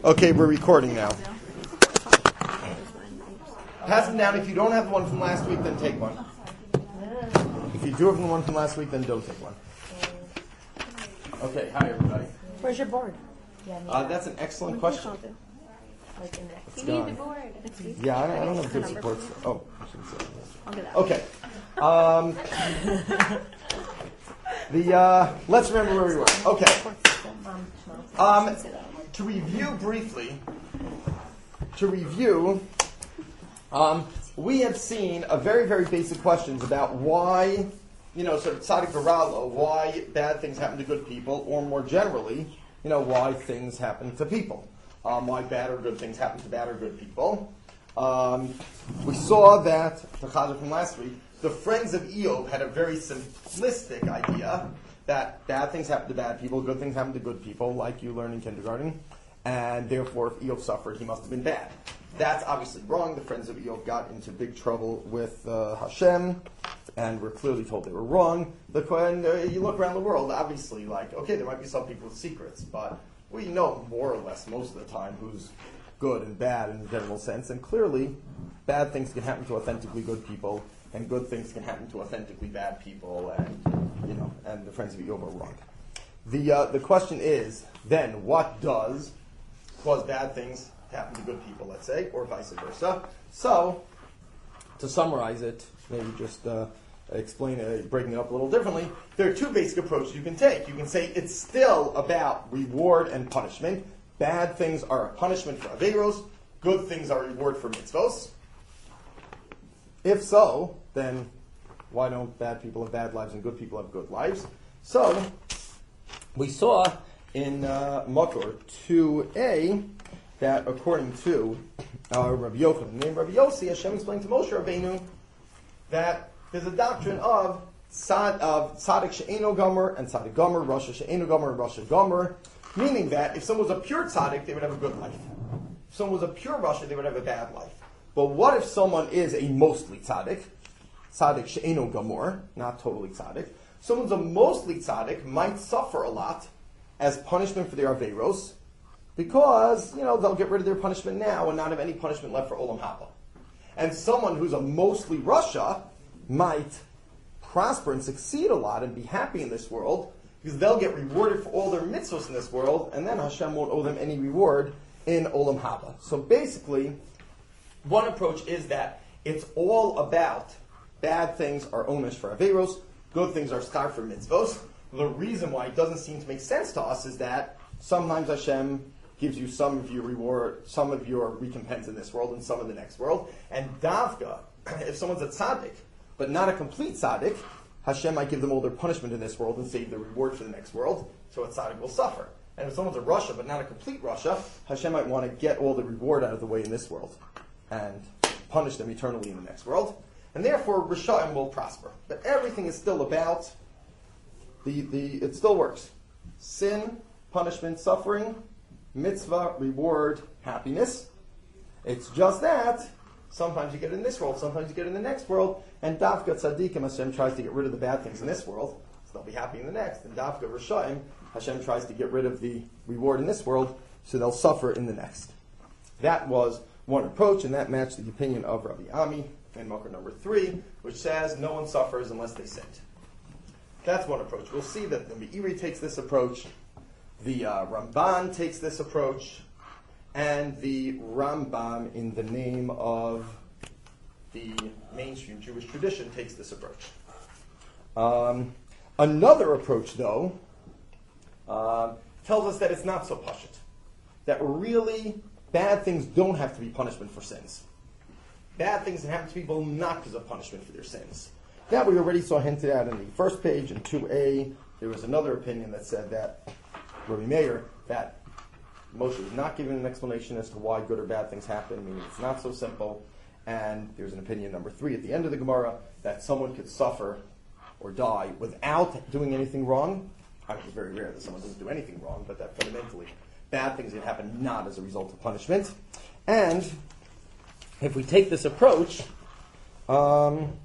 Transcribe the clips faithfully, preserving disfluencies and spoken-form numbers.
Okay, we're recording now. Pass them down. If you don't have the one from last week, then take one. If you do have the one from last week, then don't take one. Okay, hi everybody. Where's your board? Uh, that's an excellent question. You need the board. Yeah, I don't, I don't have good supports. Oh, I shouldn't say that. I'll get that. Okay. Um, the uh, let's remember where we were. Okay. Um, to review briefly, to review, um, we have seen a very, very basic questions about why, you know, sort of tzaddik v'ralo, why bad things happen to good people, or more generally, you know, why things happen to people. Um, why bad or good things happen to bad or good people. Um, we saw that, the chazar from last week, the friends of Eob had a very simplistic idea that bad things happen to bad people, good things happen to good people, like you learn in kindergarten, and therefore if Eob suffered, he must have been bad. That's obviously wrong. The friends of Eob got into big trouble with uh, Hashem, and were clearly told they were wrong. Look, when uh, you look around the world, obviously, like, okay, there might be some people with secrets, but we know more or less most of the time who's good and bad in the general sense, and clearly bad things can happen to authentically good people, and good things can happen to authentically bad people, and you know, and the friends of Eob are wrong. The uh, the question is then, what does cause bad things to happen to good people, let's say, or vice versa? So, to summarize it, maybe just uh, explain it, breaking it up a little differently, there are two basic approaches you can take. You can say it's still about reward and punishment. Bad things are a punishment for Averos. Good things are a reward for mitzvos. If so, then why don't bad people have bad lives and good people have good lives? So, we saw in uh, Makor two a that according to uh, Rabbi Yochanan, named Rabbi Yossi, Hashem explained to Moshe Rabbeinu that there's a doctrine of Sad, of Tzaddik She'eno Gomer and Tzaddik Gomer, Rasha She'eno Gomer and Rasha Gomer, meaning that if someone was a pure Tzaddik, they would have a good life. If someone was a pure Rasha, they would have a bad life. But what if someone is a mostly Tzaddik, Tzaddik She'eno Gomer, not totally Tzaddik, someone's a mostly Tzaddik might suffer a lot as punishment for their Averos, because, you know, they'll get rid of their punishment now and not have any punishment left for Olam Haba. And someone who's a mostly Rasha might prosper and succeed a lot and be happy in this world, because they'll get rewarded for all their mitzvahs in this world, and then Hashem won't owe them any reward in Olam Haba. So basically, one approach is that it's all about bad things are onesh for Averos, good things are schar for mitzvos. The reason why it doesn't seem to make sense to us is that sometimes Hashem gives you some of your reward, some of your recompense in this world and some in the next world. And davka, if someone's a tzaddik, but not a complete tzaddik, Hashem might give them all their punishment in this world and save the reward for the next world, so a tzaddik will suffer. And if someone's a Rasha, but not a complete Rasha, Hashem might want to get all the reward out of the way in this world and punish them eternally in the next world. And therefore, Rishayim will prosper. But everything is still about, the, the it still works. Sin, punishment, suffering, mitzvah, reward, happiness. It's just that sometimes you get it in this world, sometimes you get it in the next world, and Dafka Tzaddikim, Hashem tries to get rid of the bad things in this world, so they'll be happy in the next. And Dafka Rishayim, Hashem tries to get rid of the reward in this world, so they'll suffer in the next. That was one approach, and that matched the opinion of Rabbi Ami in Makor number three, which says no one suffers unless they sinned. That's one approach. We'll see that the Meiri takes this approach, the uh, Ramban takes this approach, and the Rambam, in the name of the mainstream Jewish tradition, takes this approach. Um, another approach, though, uh, tells us that it's not so pashut. That really, bad things don't have to be punishment for sins. Bad things that happen to people not because of punishment for their sins. That we already saw hinted at in the first page, in two a. There was another opinion that said that, Rabbi Meir, that Moshe was not given an explanation as to why good or bad things happen, meaning it's not so simple. And there's an opinion number three at the end of the Gemara, that someone could suffer or die without doing anything wrong. I mean, it's very rare that someone doesn't do anything wrong, but that fundamentally bad things that happen not as a result of punishment. And if we take this approach, um,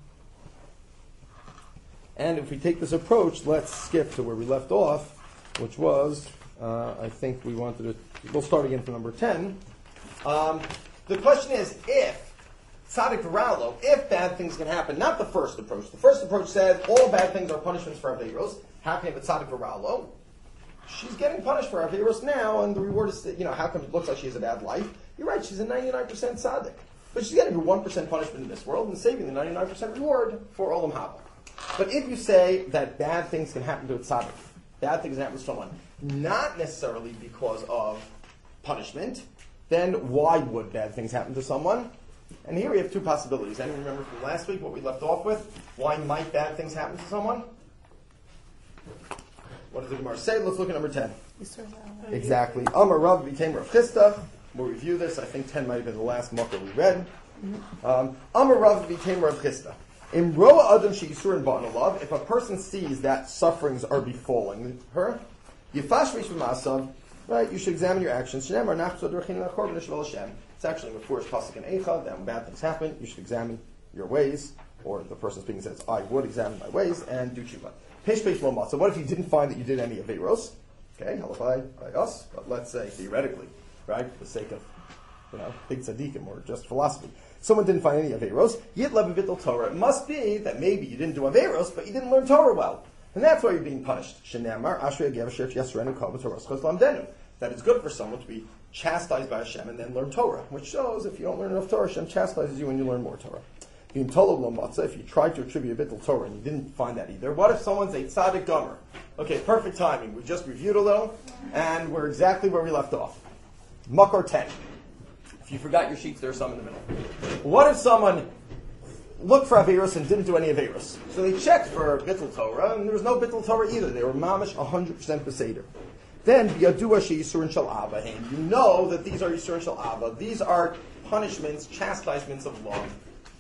and if we take this approach, let's skip to where we left off, which was Uh, I think we wanted to, we'll start again from number ten. Um, the question is, if, tzaddik v'ralo, if bad things can happen, not the first approach. The first approach said, all bad things are punishments for Averos. How can you have a tzaddik v'ralo? She's getting punished for Averos now, and the reward is, you know, how come it looks like she has a bad life? You're right, she's a ninety-nine percent tzaddik. But she's getting a one percent punishment in this world and saving the ninety-nine percent reward for Olam Haba. But if you say that bad things can happen to a tzaddik, bad things can happen to someone, not necessarily because of punishment, then why would bad things happen to someone? And here we have two possibilities. Anyone remember from last week what we left off with? Why might bad things happen to someone? What does the Gemara say? Let's look at number ten. Exactly. Amar Rav became Rav Chisda. We'll review this. I think ten might have been the last mucker we read. Um, Amar Rav became Rav Chisda. In Roa Adam She'isurin Ba'analav, if a person sees that sufferings are befalling her, Yifash Rish B'masav, right, you should examine your actions. Shneimar Nachzod Rechin Nachor B'Nishval Hashem. It's actually in the first pasuk in Eicha that when bad things happen, you should examine your ways, or the person speaking says, I would examine my ways, and do tshuva. Peish peish lo matzah. What if you didn't find that you did any averos? Okay, halachai by us, but let's say theoretically, right, for the sake of, you know, big tzaddikim or just philosophy. Someone didn't find any averos. Yit levivitel Torah. It must be that maybe you didn't do averos, but you didn't learn Torah well, and that's why you're being punished. Shenamar ashrei gevasher yasrenu kol b'Torah schos lamdenu. That it's good for someone to be chastised by Hashem and then learn Torah, which shows if you don't learn enough Torah, Hashem chastises you and you learn more Torah. Being told lo matzah, if you tried to attribute a bittul Torah and you didn't find that either. What if someone's a tzaddik gomer? Okay, perfect timing. We just reviewed a little, and we're exactly where we left off. Makor ten. If you forgot your sheets, there's some in the middle. What if someone looked for Averos and didn't do any Averos? So they checked for bittul Torah, and there was no bittul Torah either. They were mamish one hundred percent beseder. Then, Yadua She'isurin Shal Abba, and you know that these are Yisurin Shal Abba. These are punishments, chastisements of love.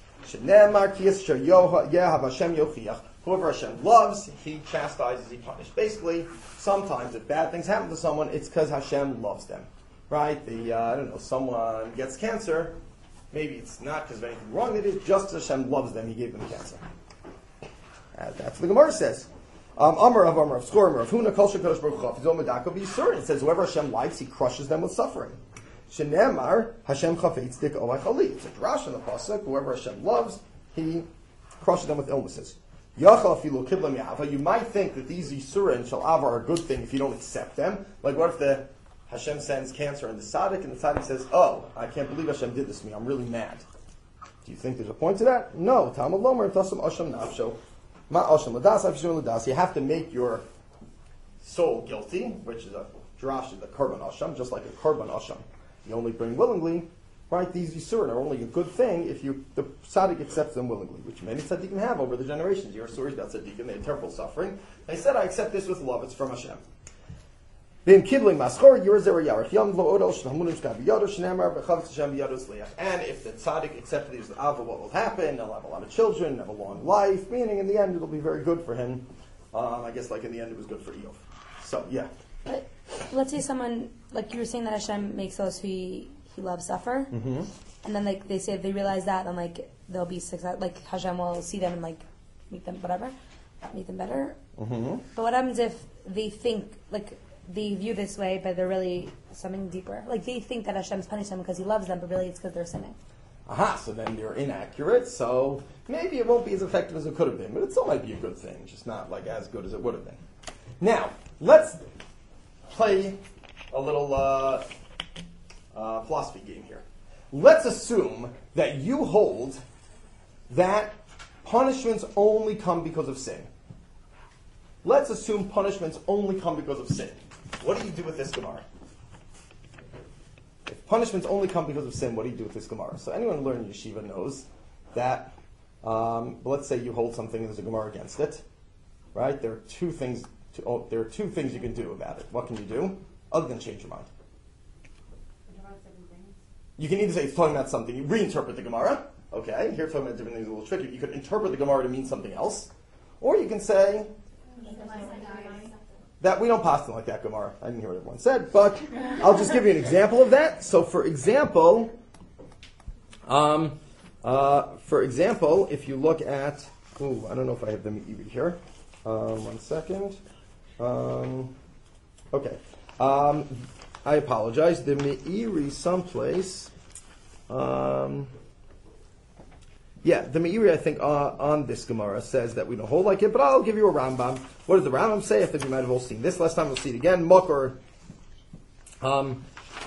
Whoever Hashem loves, He chastises, He punishes. Basically, sometimes if bad things happen to someone, it's because Hashem loves them. Right? The uh, I don't know, someone gets cancer, maybe it's not because of anything wrong they did, just as Hashem loves them, He gave them cancer. Uh, that's what the Gemara says. Um, Amar of Amar of Skorim of Huna Kol Shekosh Baruch Hu Fizol Medako B'Yisurin. It says whoever Hashem likes, He crushes them with suffering. Shenemar Hashem Chafetz Dik Oach Ali. It's a drash in the pasuk. Whoever Hashem loves, He crushes them with illnesses. Yachal Afilu Kiblam Yava. You might think that these Yisurin Shal Ava are a good thing if you don't accept them. Like what if the Hashem sends cancer in the tzaddik and the tzaddik says, "Oh, I can't believe Hashem did this to me. I'm really mad." Do you think there's a point to that? No. Talmud Lomer Tasam Asham Nafsho. You have to make your soul guilty, which is a drash, the korban asham, just like a korban asham. You only bring willingly, right? These yisurin are only a good thing if you the tzaddik accepts them willingly, which many tzaddikim have over the generations. You hear stories about tzaddikim; they had terrible suffering. They said, "I accept this with love. It's from Hashem." And if the tzaddik accepted these with Ava, what will happen? He'll have a lot of children, have a long life, meaning in the end it'll be very good for him. Um, I guess like in the end it was good for Eov. So, yeah. But let's say someone, like you were saying that Hashem makes those who he, he loves suffer, mm-hmm. and then like they say if they realize that, then like they'll be success. Like Hashem will see them and like make them whatever, make them better. Mm-hmm. But what happens if they think like they view this way, but they're really something deeper? Like they think that Hashem's punishing them because He loves them, but really it's because they're sinning. Aha, so then they're inaccurate, so maybe it won't be as effective as it could have been, but it still might be a good thing, just not like as good as it would have been. Now, let's play a little uh, uh, philosophy game here. Let's assume that you hold that punishments only come because of sin. Let's assume punishments only come because of sin. What do you do with this Gemara? If punishments only come because of sin, what do you do with this Gemara? So anyone who learned yeshiva knows that, um, let's say you hold something and there's a Gemara against it, right? There are two things. To, oh, there are two things you can do about it. What can you do other than change your mind? You can either say it's talking about something, you reinterpret the Gemara. Okay, here talking about different things, a little tricky. You could interpret the Gemara to mean something else, or you can say that we don't pass them like that, Gemara. I didn't hear what everyone said, but I'll just give you an example of that. So, for example, um, uh, for example, if you look at, ooh, I don't know if I have them here. Um, one second. Um, okay. Um, I apologize. The Meiri someplace. Um, yeah, the Meiri, I think, uh, on this Gemara says that we don't hold like it, but I'll give you a Rambam. What does the Rambam say? I think you might have all seen this last time. We'll see it again. Makor. Um,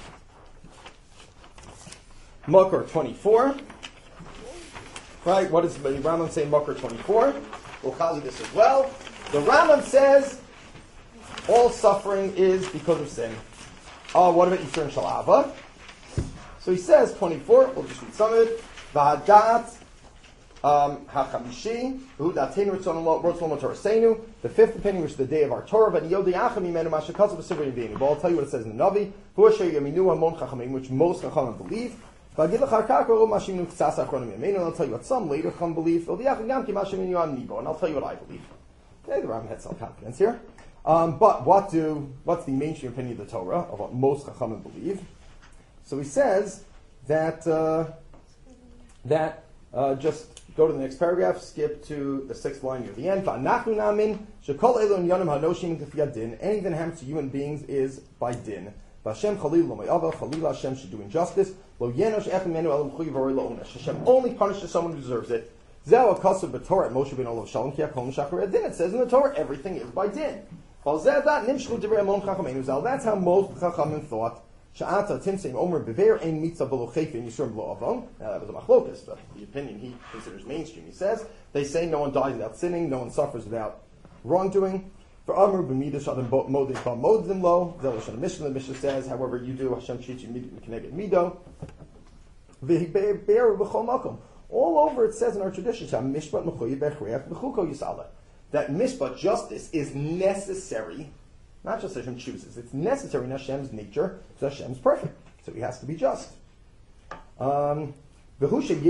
Makor twenty-four. Right? What does the Rambam say in Makor twenty-four? We'll call this as well. The Rambam says all suffering is because of sin. Oh, what about Yisur and Shalava? So he says, twenty-four, we'll just read some of it. V'hadat ha'chamishi, v'hudatenu ritzon rotzon l'torasenu, the fifth opinion, which is the day of our Torah, v'niyodiyachem imenu mashakazav b'sivri v'ini. But I'll tell you what it says in the Navi, v'husher yaminu hamon chachamim, which most chachamim believe. V'agid l'charkak ro mashiminu k'tzas achronim yamenu, and I'll tell you what some later chachamim believe. V'odiyachem gam ki mashiminu an nibo, and I'll tell you what I believe. Okay, the Rambam had self-confidence here. Um, but what do what's the mainstream opinion of the Torah, of what most chachamim believe? So he says that uh, that uh, just go to the next paragraph, skip to the sixth line near the end. V'anachnu namin shekol elu inyanim hanoshim k'fiyat din. Anything that happens to human beings is by din. V'Hashem chalil lo me'ava chalil Hashem should do injustice. Lo yenosh echem menu el m'chuy v'roi lo onesh. Hashem only punishes someone who deserves it. Zeh akasav b'Torah at Moshe ben Olav Shalom ki hakol mishachar din. It says in the Torah everything is by din. That's how most chachamim thought. Sha'ata timseim omer bever ein mitzvah below chayfin yisurim below avon. Now that was a machlokas, but the opinion he considers mainstream. He says they say no one dies without sinning, no one suffers without wrongdoing. For Amr b'midah shadam modim kal modim lo. Zelash the Mishnah. The Mishnah says, however you do, Hashem treats you connected mido. V'hiber b'chol makom. All over it says in our tradition, mishpat mechuyev bechreach b'chuko yisala. That mishpat, justice, is necessary, not just Hashem chooses, it's necessary in Hashem's nature, because Hashem's perfect, so he has to be just. Um, and what if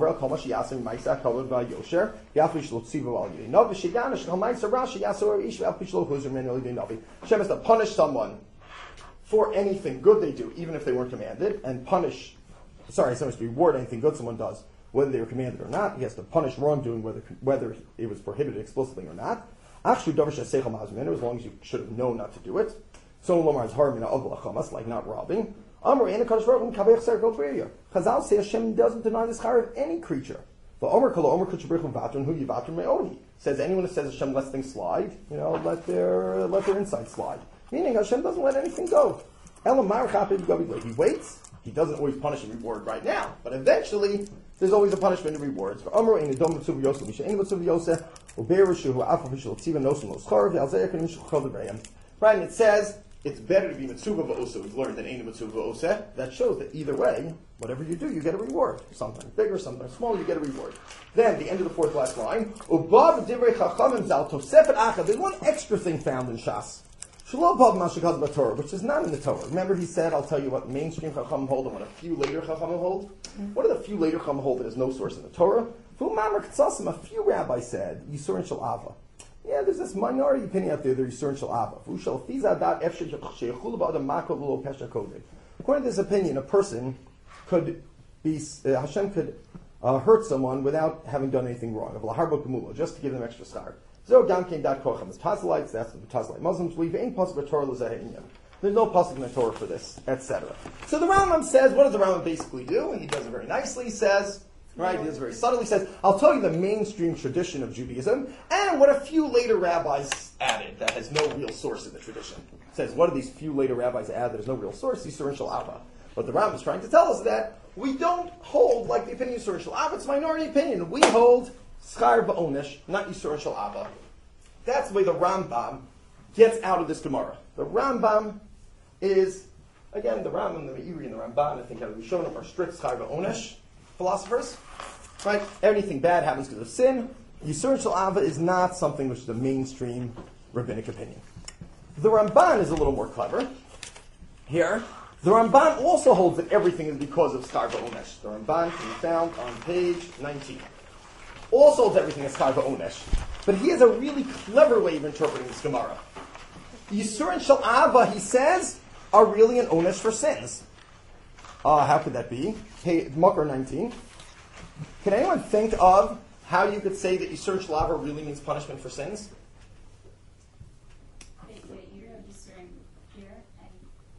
Hashem has to punish someone for anything good they do, even if they weren't commanded, and punish, sorry, someone has to reward anything good someone does, whether they were commanded or not. He has to punish wrongdoing, whether whether it was prohibited explicitly or not. Actually, as long as you should have known not to do it. So like not robbing. Chazal say Hashem doesn't deny the schar of any creature. Says anyone who says Hashem lets things slide, you know, let their let their inside slide. Meaning Hashem doesn't let anything go. He waits. He doesn't always punish and reward right now, but eventually there's always a punishment and rewards. Right? And it says it's better to be mitzvah v'osa. We've learned than ain't mitzvah v'osa. That shows that either way, whatever you do, you get a reward. Sometimes bigger, sometimes smaller, you get a reward. Then the end of the fourth last line. There's one extra thing found in Shas, which is not in the Torah. Remember, he said, "I'll tell you what mainstream Chachamim hold and what a few later Chachamim hold." Mm-hmm. What are the few later Chachamim hold that is no source in the Torah? A few rabbis said Yisur and Shalava. Yeah, there's this minority opinion out there that Yisur and Shalava. According to this opinion, a person could be uh, Hashem could uh, hurt someone without having done anything wrong. Just to give them extra schar. So Gam came dat kocham as Tazlites, that's what the Tazlite Muslims believe. Ain't possible Torah l'zeh. There's no pasuk in the Torah for this, et cetera. So the Rambam says, what does the Rambam basically do? And he does it very nicely. He says, right, he does it very subtly. He says, I'll tell you the mainstream tradition of Judaism and what a few later rabbis added that has no real source in the tradition. He says, what do these few later rabbis add that has no real source? Yisur and Shalava. What the Rambam is trying to tell us is that we don't hold like the opinion of Yisur and Shalava. It's a minority opinion. We hold schar v'onesh, not Yisur and Shalava. That's the way the Rambam gets out of this Gemara. The Rambam is, again, the Rambam, the Meiri, and the Ramban, I think, have we shown them are strict schar v'onesh philosophers. Right? Anything bad happens because of sin. Yisur and Shalava is not something which is the mainstream rabbinic opinion. The Ramban is a little more clever. Here, the Ramban also holds that everything is because of schar v'onesh. The Ramban can be found on page nineteen. Also holds everything is schar v'onesh. But he has a really clever way of interpreting this Gemara. Yisur and Shalava, he says, are really an onesh for sins. Uh, how could that be? Hey, Makar nineteen. Can anyone think of how you could say that Yisur and Shalava really means punishment for sins? Wait, wait, you're Yisurim here and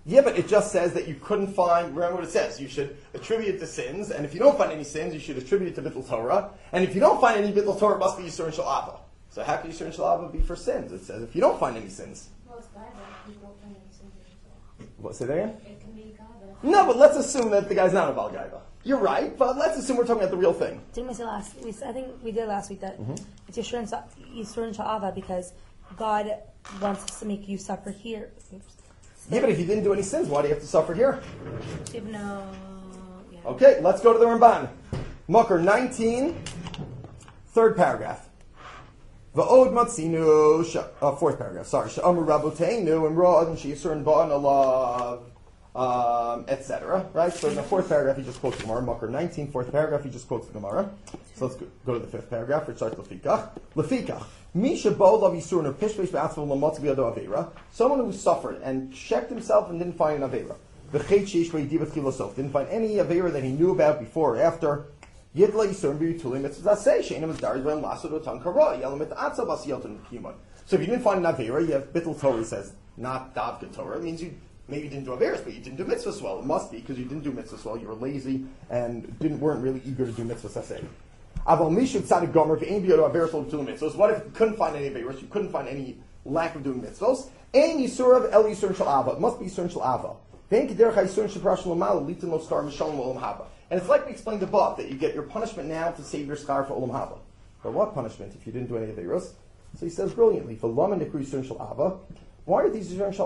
Yeah, but it just says that you couldn't find, remember what it says, you should attribute it to sins, and if you don't find any sins, you should attribute it to Bittul Torah, and if you don't find any Bittul Torah, it must be Yisur and Shalava. So how can Yisur and Shalava be for sins? It says if you don't find any sins. Well, it's bad that you don't find any sins in yourself. What, say that again? It can be God, but if No, but let's assume that the guy's not a Baal Gaiva. You're right, but let's assume we're talking about the real thing. Didn't we say last? We, I think we did last week that Mm-hmm. it's Yisur and Sa- Yisur and Sha'ava because God wants us to make you suffer here. Oops. Yeah, but if you didn't do any sins, why do you have to suffer here? No. Yeah. Okay, let's go to the Ramban. Makar nineteen, third paragraph. Va'od matzinu, sh- uh, fourth paragraph, sorry. Sha'amru raboteinu, and ra'ad and she'yisur and ba'an alav, um, et cetera. Right? So in the fourth paragraph, he just quotes the Gemara. Makar nineteen, fourth paragraph, he just quotes the Gemara. So let's go, go to the fifth paragraph, which starts Lefikach. Lefikach. Someone who suffered and checked himself and didn't find an Avera. Didn't find any Avera that he knew about before or after. So if you didn't find an Avera, you have Bittul Torah, he says, not Davka Torah. It means you maybe didn't do Averas, but you didn't do mitzvahs well. It must be because you didn't do mitzvahs well. You were lazy and didn't weren't really eager to do mitzvahs. I say. So what if you couldn't find any Averos, you couldn't find any lack of doing mitzvos? Ein Yisurav El Yisur and Shalava. It must be Yisur and Shalava. And it's like we explained above, that you get your punishment now to save your scar for Olam Haba. But what punishment if you didn't do any Averos? So he says brilliantly, why are these Yisur and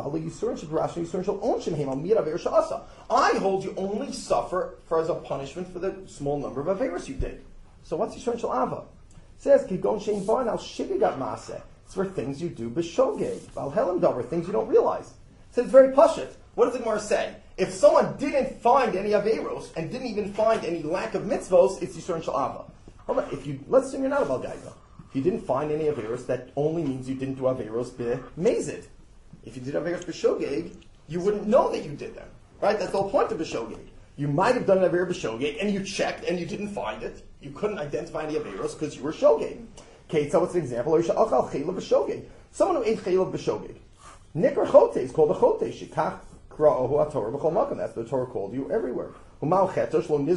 Shalava? I hold you only suffer for as a punishment for the small number of Averos you did. So what's Yisur and Shalava? It says, Kigon Shein Barn al Shigigat Maseh. It's for things you do b'shogeg. Val Helam Davar, things you don't realize. It says very pashut. What does the Gemara say? If someone didn't find any Averos and didn't even find any lack of mitzvos, it's Yisur and Shalava. Hold on, if you, let's assume you're not a Baal Gaiva. If you didn't find any Averos, that only means you didn't do Averos b'mezid. If you did Averos b'shogeg, you wouldn't know that you did them. Right? That's the whole point of b'shogeg. You might have done an Aver b'shogeg, and you checked, and you didn't find it. You couldn't identify any Averos because you were shogeg. Okay, so what's an example? Someone who ate chaylev b'shogeg. Nikra chote is called a chote. Shikach kra'ohu ha'torah b'chol makom. That's what the Torah called you everywhere. And why is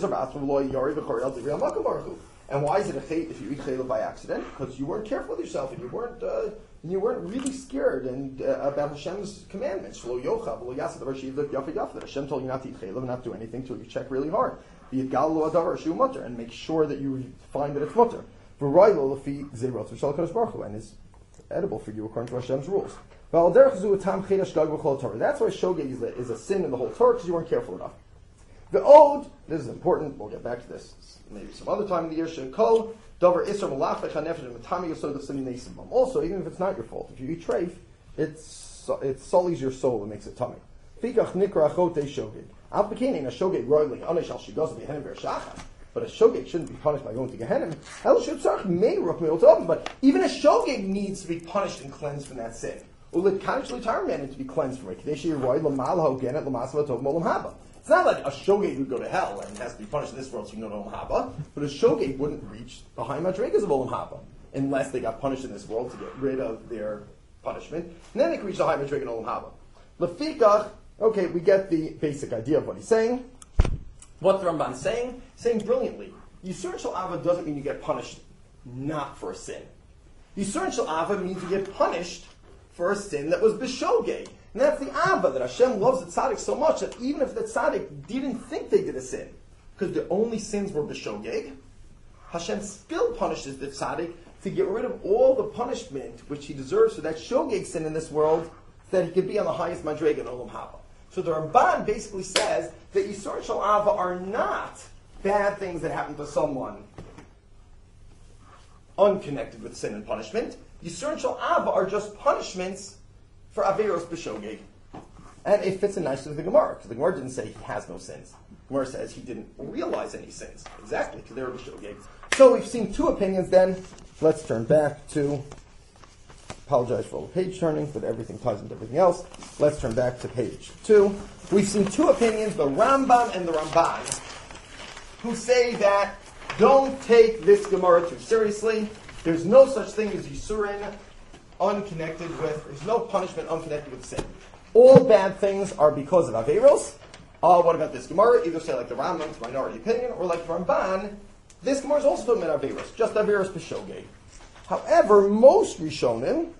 it a chayt if you eat chaylev by accident? Because you weren't careful with yourself, and you weren't uh, and you weren't really scared and uh, about Hashem's commandments. That Hashem told you not to eat chaylev and not do anything until you check really hard. And make sure that you find that it's mutter. And it's edible for you according to Hashem's rules. That's why shogeg is a sin in the whole Torah because you weren't careful enough. The ode, this is important, we'll get back to this maybe some other time in the year. Also, even if it's not your fault, if you eat treif, it's, it sullies your soul and makes it tummy. But a shogeg shouldn't be punished by going to Gehenna. But even a shogeg needs to be punished and cleansed from that sin. And to be cleansed from it. It's not like a shogeg would go to hell and has to be punished in this world so you can go to Olam Haba. But a shogeg wouldn't reach the high madrigas of Olam Haba unless they got punished in this world to get rid of their punishment. And then they can reach the high madriga in Olam Haba. Lefikach. Okay, we get the basic idea of what he's saying. What the Ramban's saying? Saying brilliantly. Yisur and Shalava doesn't mean you get punished not for a sin. Yisur and Shalava means you get punished for a sin that was b'shogeg. And that's the Ava, that Hashem loves the tzaddik so much that even if the tzaddik didn't think they did a sin, because the only sins were b'shogeg, Hashem still punishes the tzaddik to get rid of all the punishment which he deserves for that shogeg sin in this world, so that he could be on the highest madrega in Olam Haba. So the Ramban basically says that Yisur and Shalava are not bad things that happen to someone unconnected with sin and punishment. Yisur and Shalava are just punishments for Averos b'shogeg. And it fits in nicely with the Gemara, because the Gemara didn't say he has no sins. The Gemara says he didn't realize any sins. Exactly, because they were b'shogeg. So we've seen two opinions then. Let's turn back to... Apologize for all the page turning, but everything ties into everything else. Let's turn back to page two. We've seen two opinions, the Rambam and the Ramban, who say that don't take this Gemara too seriously. There's no such thing as Yisurin unconnected with, there's no punishment unconnected with sin. all bad things are because of Averos. Uh, what about this Gemara? Either say like the Rambam's minority opinion, or like the Ramban, this Gemara is also talking about Averos, just Averos B'Shogeg. However, most Rishonim,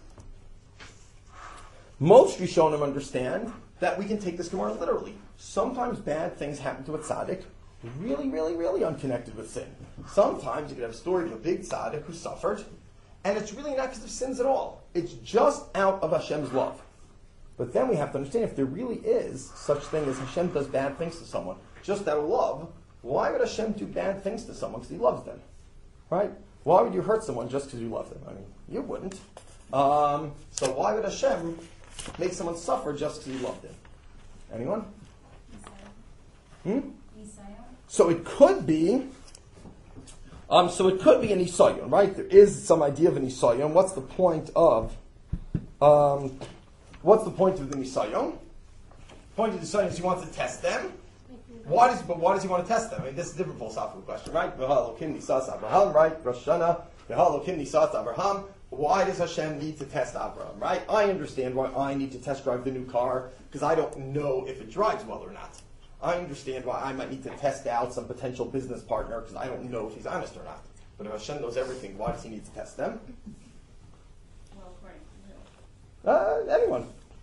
most Rishonim understand that we can take this Gemara literally. Sometimes bad things happen to a tzaddik, really, really, really unconnected with sin. Sometimes you could have a story of a big tzaddik who suffered, and it's really not because of sins at all. It's just out of Hashem's love. But then we have to understand if there really is such thing as Hashem does bad things to someone, just out of love, why would Hashem do bad things to someone because he loves them? Right? Why would you hurt someone just because you love them? I mean, you wouldn't. Um, so why would Hashem make someone suffer just because he loved them? Anyone? Hmm? So it could be, um, so it could be an Isayon, right? There is some idea of an Isayon. What's the point of, um, what's the point of the Isayon? Point of the Isayon is he wants to test them. Why does, but why does he want to test them? I mean, this is a different philosophical question, right? Right? Rosh Hashanah. Why does Hashem need to test Abraham, right? I understand why I need to test drive the new car, because I don't know if it drives well or not. I understand why I might need to test out some potential business partner, because I don't know if he's honest or not. But if Hashem knows everything, why does he need to test them? Well, right. Uh, anyone.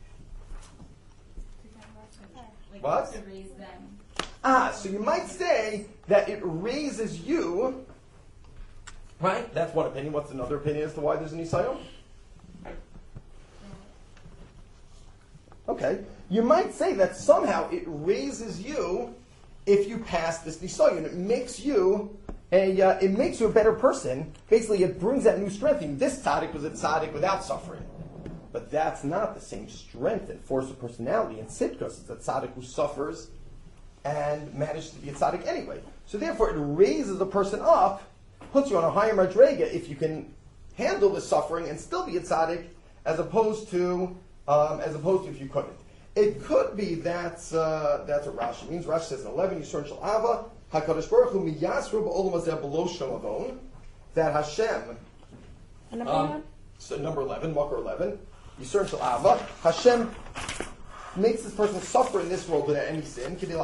Like, What? to raise them. Ah, so you might say that it raises you, right? That's one opinion. What's another opinion as to why there's an Isayon? Okay. You might say that somehow it raises you if you pass this Nisayon. It makes you a uh, it makes you a better person. Basically, it brings that new strength in you. This tzaddik was a tzaddik without suffering. But that's not the same strength and force of personality in Tzidkus. It's a tzaddik who suffers and manages to be a tzaddik anyway. So therefore, it raises a person up, puts you on a higher madrega if you can handle the suffering and still be a tzaddik, as opposed to um, as opposed to if you couldn't. It could be that's uh, that's what Rashi means. Rashi says in eleven, Yisur Shel Ava, Hakadosh Baruch Hu miyasru ba'olam hazeh below shamavon, that Hashem. And number Um, one? so number eleven, Makar eleven, Yisur Shel Ava, Hashem makes this person suffer in this world without any sin. In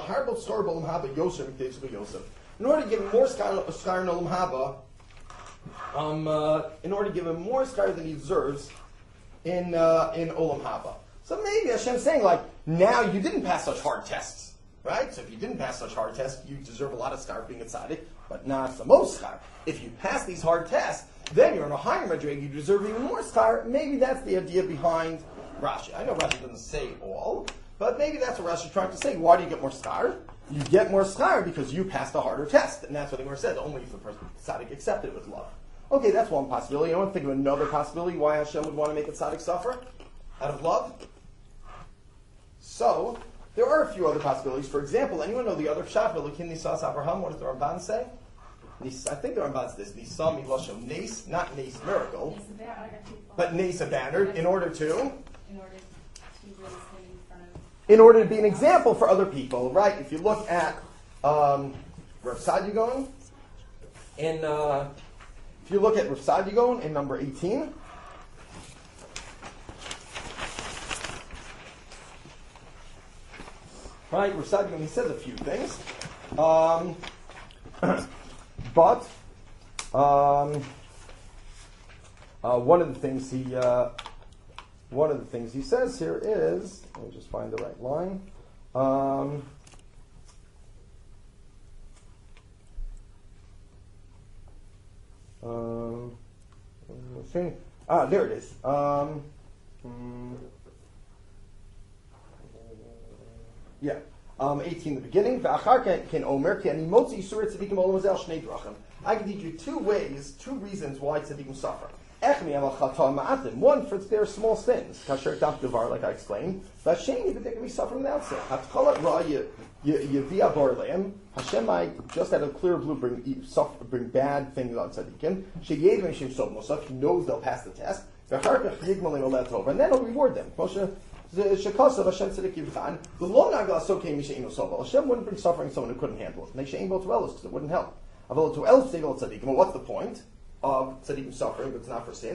order to give him more schar in Olam Haba, um, uh, in order to give him more schar than he deserves in uh, in Olam Haba. So maybe Hashem's saying, like, now you didn't pass such hard tests, right? So if you didn't pass such hard tests, you deserve a lot of schar being a tzaddik, but not the most schar. If you pass these hard tests, then you're in a higher madrig, you deserve even more schar. Maybe that's the idea behind Rashi. I know Rashi doesn't say all, but maybe that's what Rashi's trying to say. Why do you get more schar? You get more schar because you passed a harder test, and that's what the Gemara said. Only if the person tzaddik accepted it with love. Okay, that's one possibility. You want to think of another possibility why Hashem would want to make a tzaddik suffer out of love? So there are a few other possibilities. For example, anyone know the other pshat? Elokim nisas Abraham. What does the Ramban say? I think the Ramban says this. Nisa milosho nes, not nes miracle, but nes a banner in order to. In order to raise them in front of. In order to be an example for other people, right? If you look at um, Rav Sadigon, in uh, if you look at Rav Sadigon in number eighteen. Right, Rav Sadigon, he says a few things. Um, but um, uh, one of the things he uh, one of the things he says here is, let me just find the right line. Um, um, ah, there it is. Um, hmm, Yeah. Um, eighteen, the beginning. I can teach you two ways, two reasons why tzaddikim suffer. One, for their small sins, like I explained. But they can be suffering without sin. Hashem might just out of clear blue bring, suffer, bring bad things on tzaddikim. He knows they'll pass the test. And then he'll reward them. The long nagla so came Hashem wouldn't bring suffering to someone who couldn't handle it. And they shame both well because it wouldn't help. But what's the point of tzaddikim suffering if it's not for sins?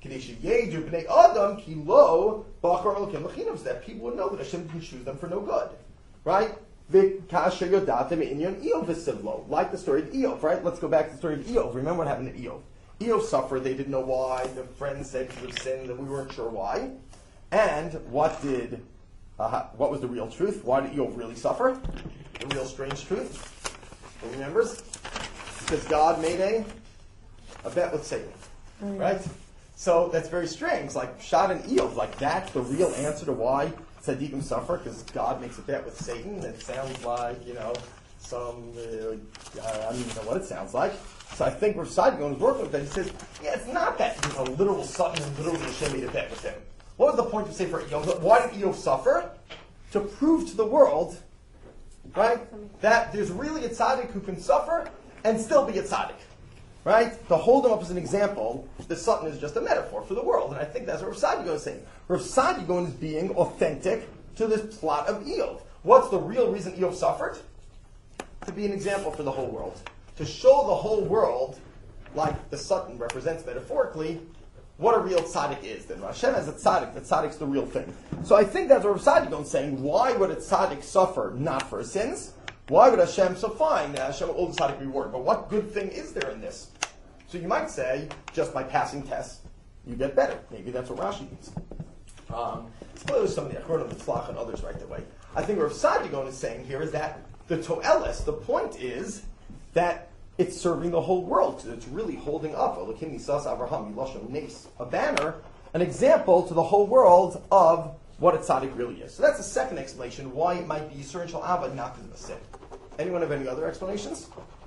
Kadesh Yedu Bnei Adam Kilo Bachar Elokim Lechinam, so that people would know that Hashem didn't choose them for no good, right? V'kasher Yodatem Inyan Eov V'Sivlo, like the story of Eov, right? Let's go back to the story of Eov. Remember what happened to Eov? Eov suffered. They didn't know why. The friends said he was sin, that we weren't sure why. And what did? Uh, what was the real truth? Why did Eov really suffer? The real strange truth. Who remembers? Because God made a a bet with Satan, mm. right? So that's very strange. Like Shad and Eov, like that's the real answer to why tzaddikim suffer, because God makes a bet with Satan. It sounds like, you know, some, uh, I don't even know what it sounds like. So I think Rav Sadigan is working with that. He says, yeah, it's not that there's a literal Satan and literally Hashem made a bet with him. What was the point of Sefer Eov? Why did Eov suffer? To prove to the world, right, that there's really a tzaddik who can suffer and still be a tzaddik. Right? To hold him up as an example, the Satan is just a metaphor for the world. And I think that's what Rav Sadigan is saying. Rav Sadigan is being authentic to this plot of Eov. What's the real reason Eov suffered? To be an example for the whole world. To show the whole world, like the Satan represents metaphorically, what a real tzaddik is. Then Hashem has a tzaddik. The tzaddik's the real thing. So I think that's what Rav Sadigan is saying. Why would a tzaddik suffer not for his sins? Why would Hashem, so fine, Hashem will the tzaddik reward, but what good thing is there in this? So you might say, just by passing tests, you get better. Maybe that's what Rashi means. Um, it's clearly some of the Achronim, the Tzlach, and others right that way. I think what Rav Sadigan is saying here is that the Toelis, the point is that it's serving the whole world, because it's really holding up Elokim Nisas Avraham Yilashon Nes, a banner, an example to the whole world of what a tzaddik really is. So that's the second explanation why it might be Yisur and Shalava, not because of a sin. Anyone have any other explanations?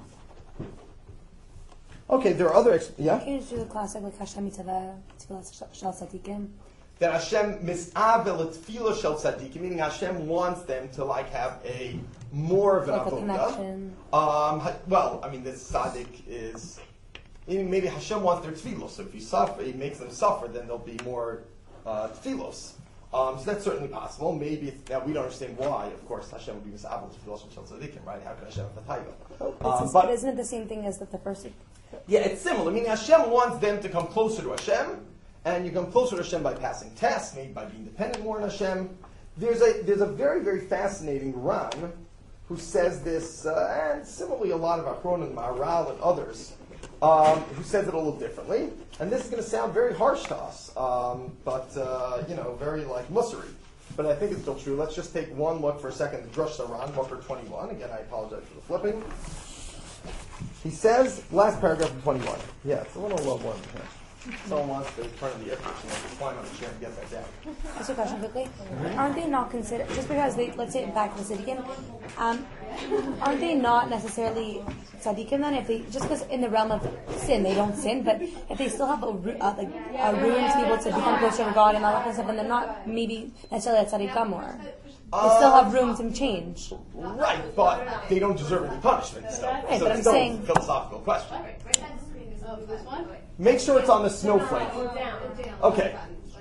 Okay, there are other explanations. Yeah? Can you do the classic like Hashem Mitzvah Tfilah Shal Tzadikim? That Hashem mis'avel tefillah shel tzaddikim, meaning Hashem wants them to like have a more of an like avodah. Um, well, I mean, this tzaddik is maybe Hashem wants their tefillos. So if you suffer, he makes them suffer, then there'll be more uh, tefillos. Um, so that's certainly possible. Maybe it's, now we don't understand why. Of course, Hashem would be mis'avel tefillah shel tzaddikim, right? How could Hashem have a taiva? Um, but isn't it the same thing as that the first? Yeah, it's similar. Meaning Hashem wants them to come closer to Hashem. And you come closer to Hashem by passing tests, maybe by being dependent more on Hashem. There's a there's a very, very fascinating Ran who says this, uh, and similarly a lot of Achronim, Maharal, and others, um, who says it a little differently. And this is going to sound very harsh to us, um, but, uh, you know, very like Musari. But I think it's still true. Let's just take one look for a second at Drush Saran, Mokher twenty-one. Again, I apologize for the flipping. He says, last paragraph of twenty-one. Yeah, it's a little low one. Someone wants to turn the air conditioner and climb on the chair and get that down. Just a question quickly. Aren't they not considered, just because they, let's say back to the tzaddikim, um, aren't they not necessarily tzaddikim then? If they, just because in the realm of sin, they don't sin, but if they still have a, uh, like, a room to be able to become closer to God and all that kind of stuff, then they're not maybe necessarily a tzaddik gamor. They still have room to change. Right, but they don't deserve any punishment still. Right, so but it's I'm still saying, a philosophical question. Oh, this one? Make sure it's on the snowflake. Okay.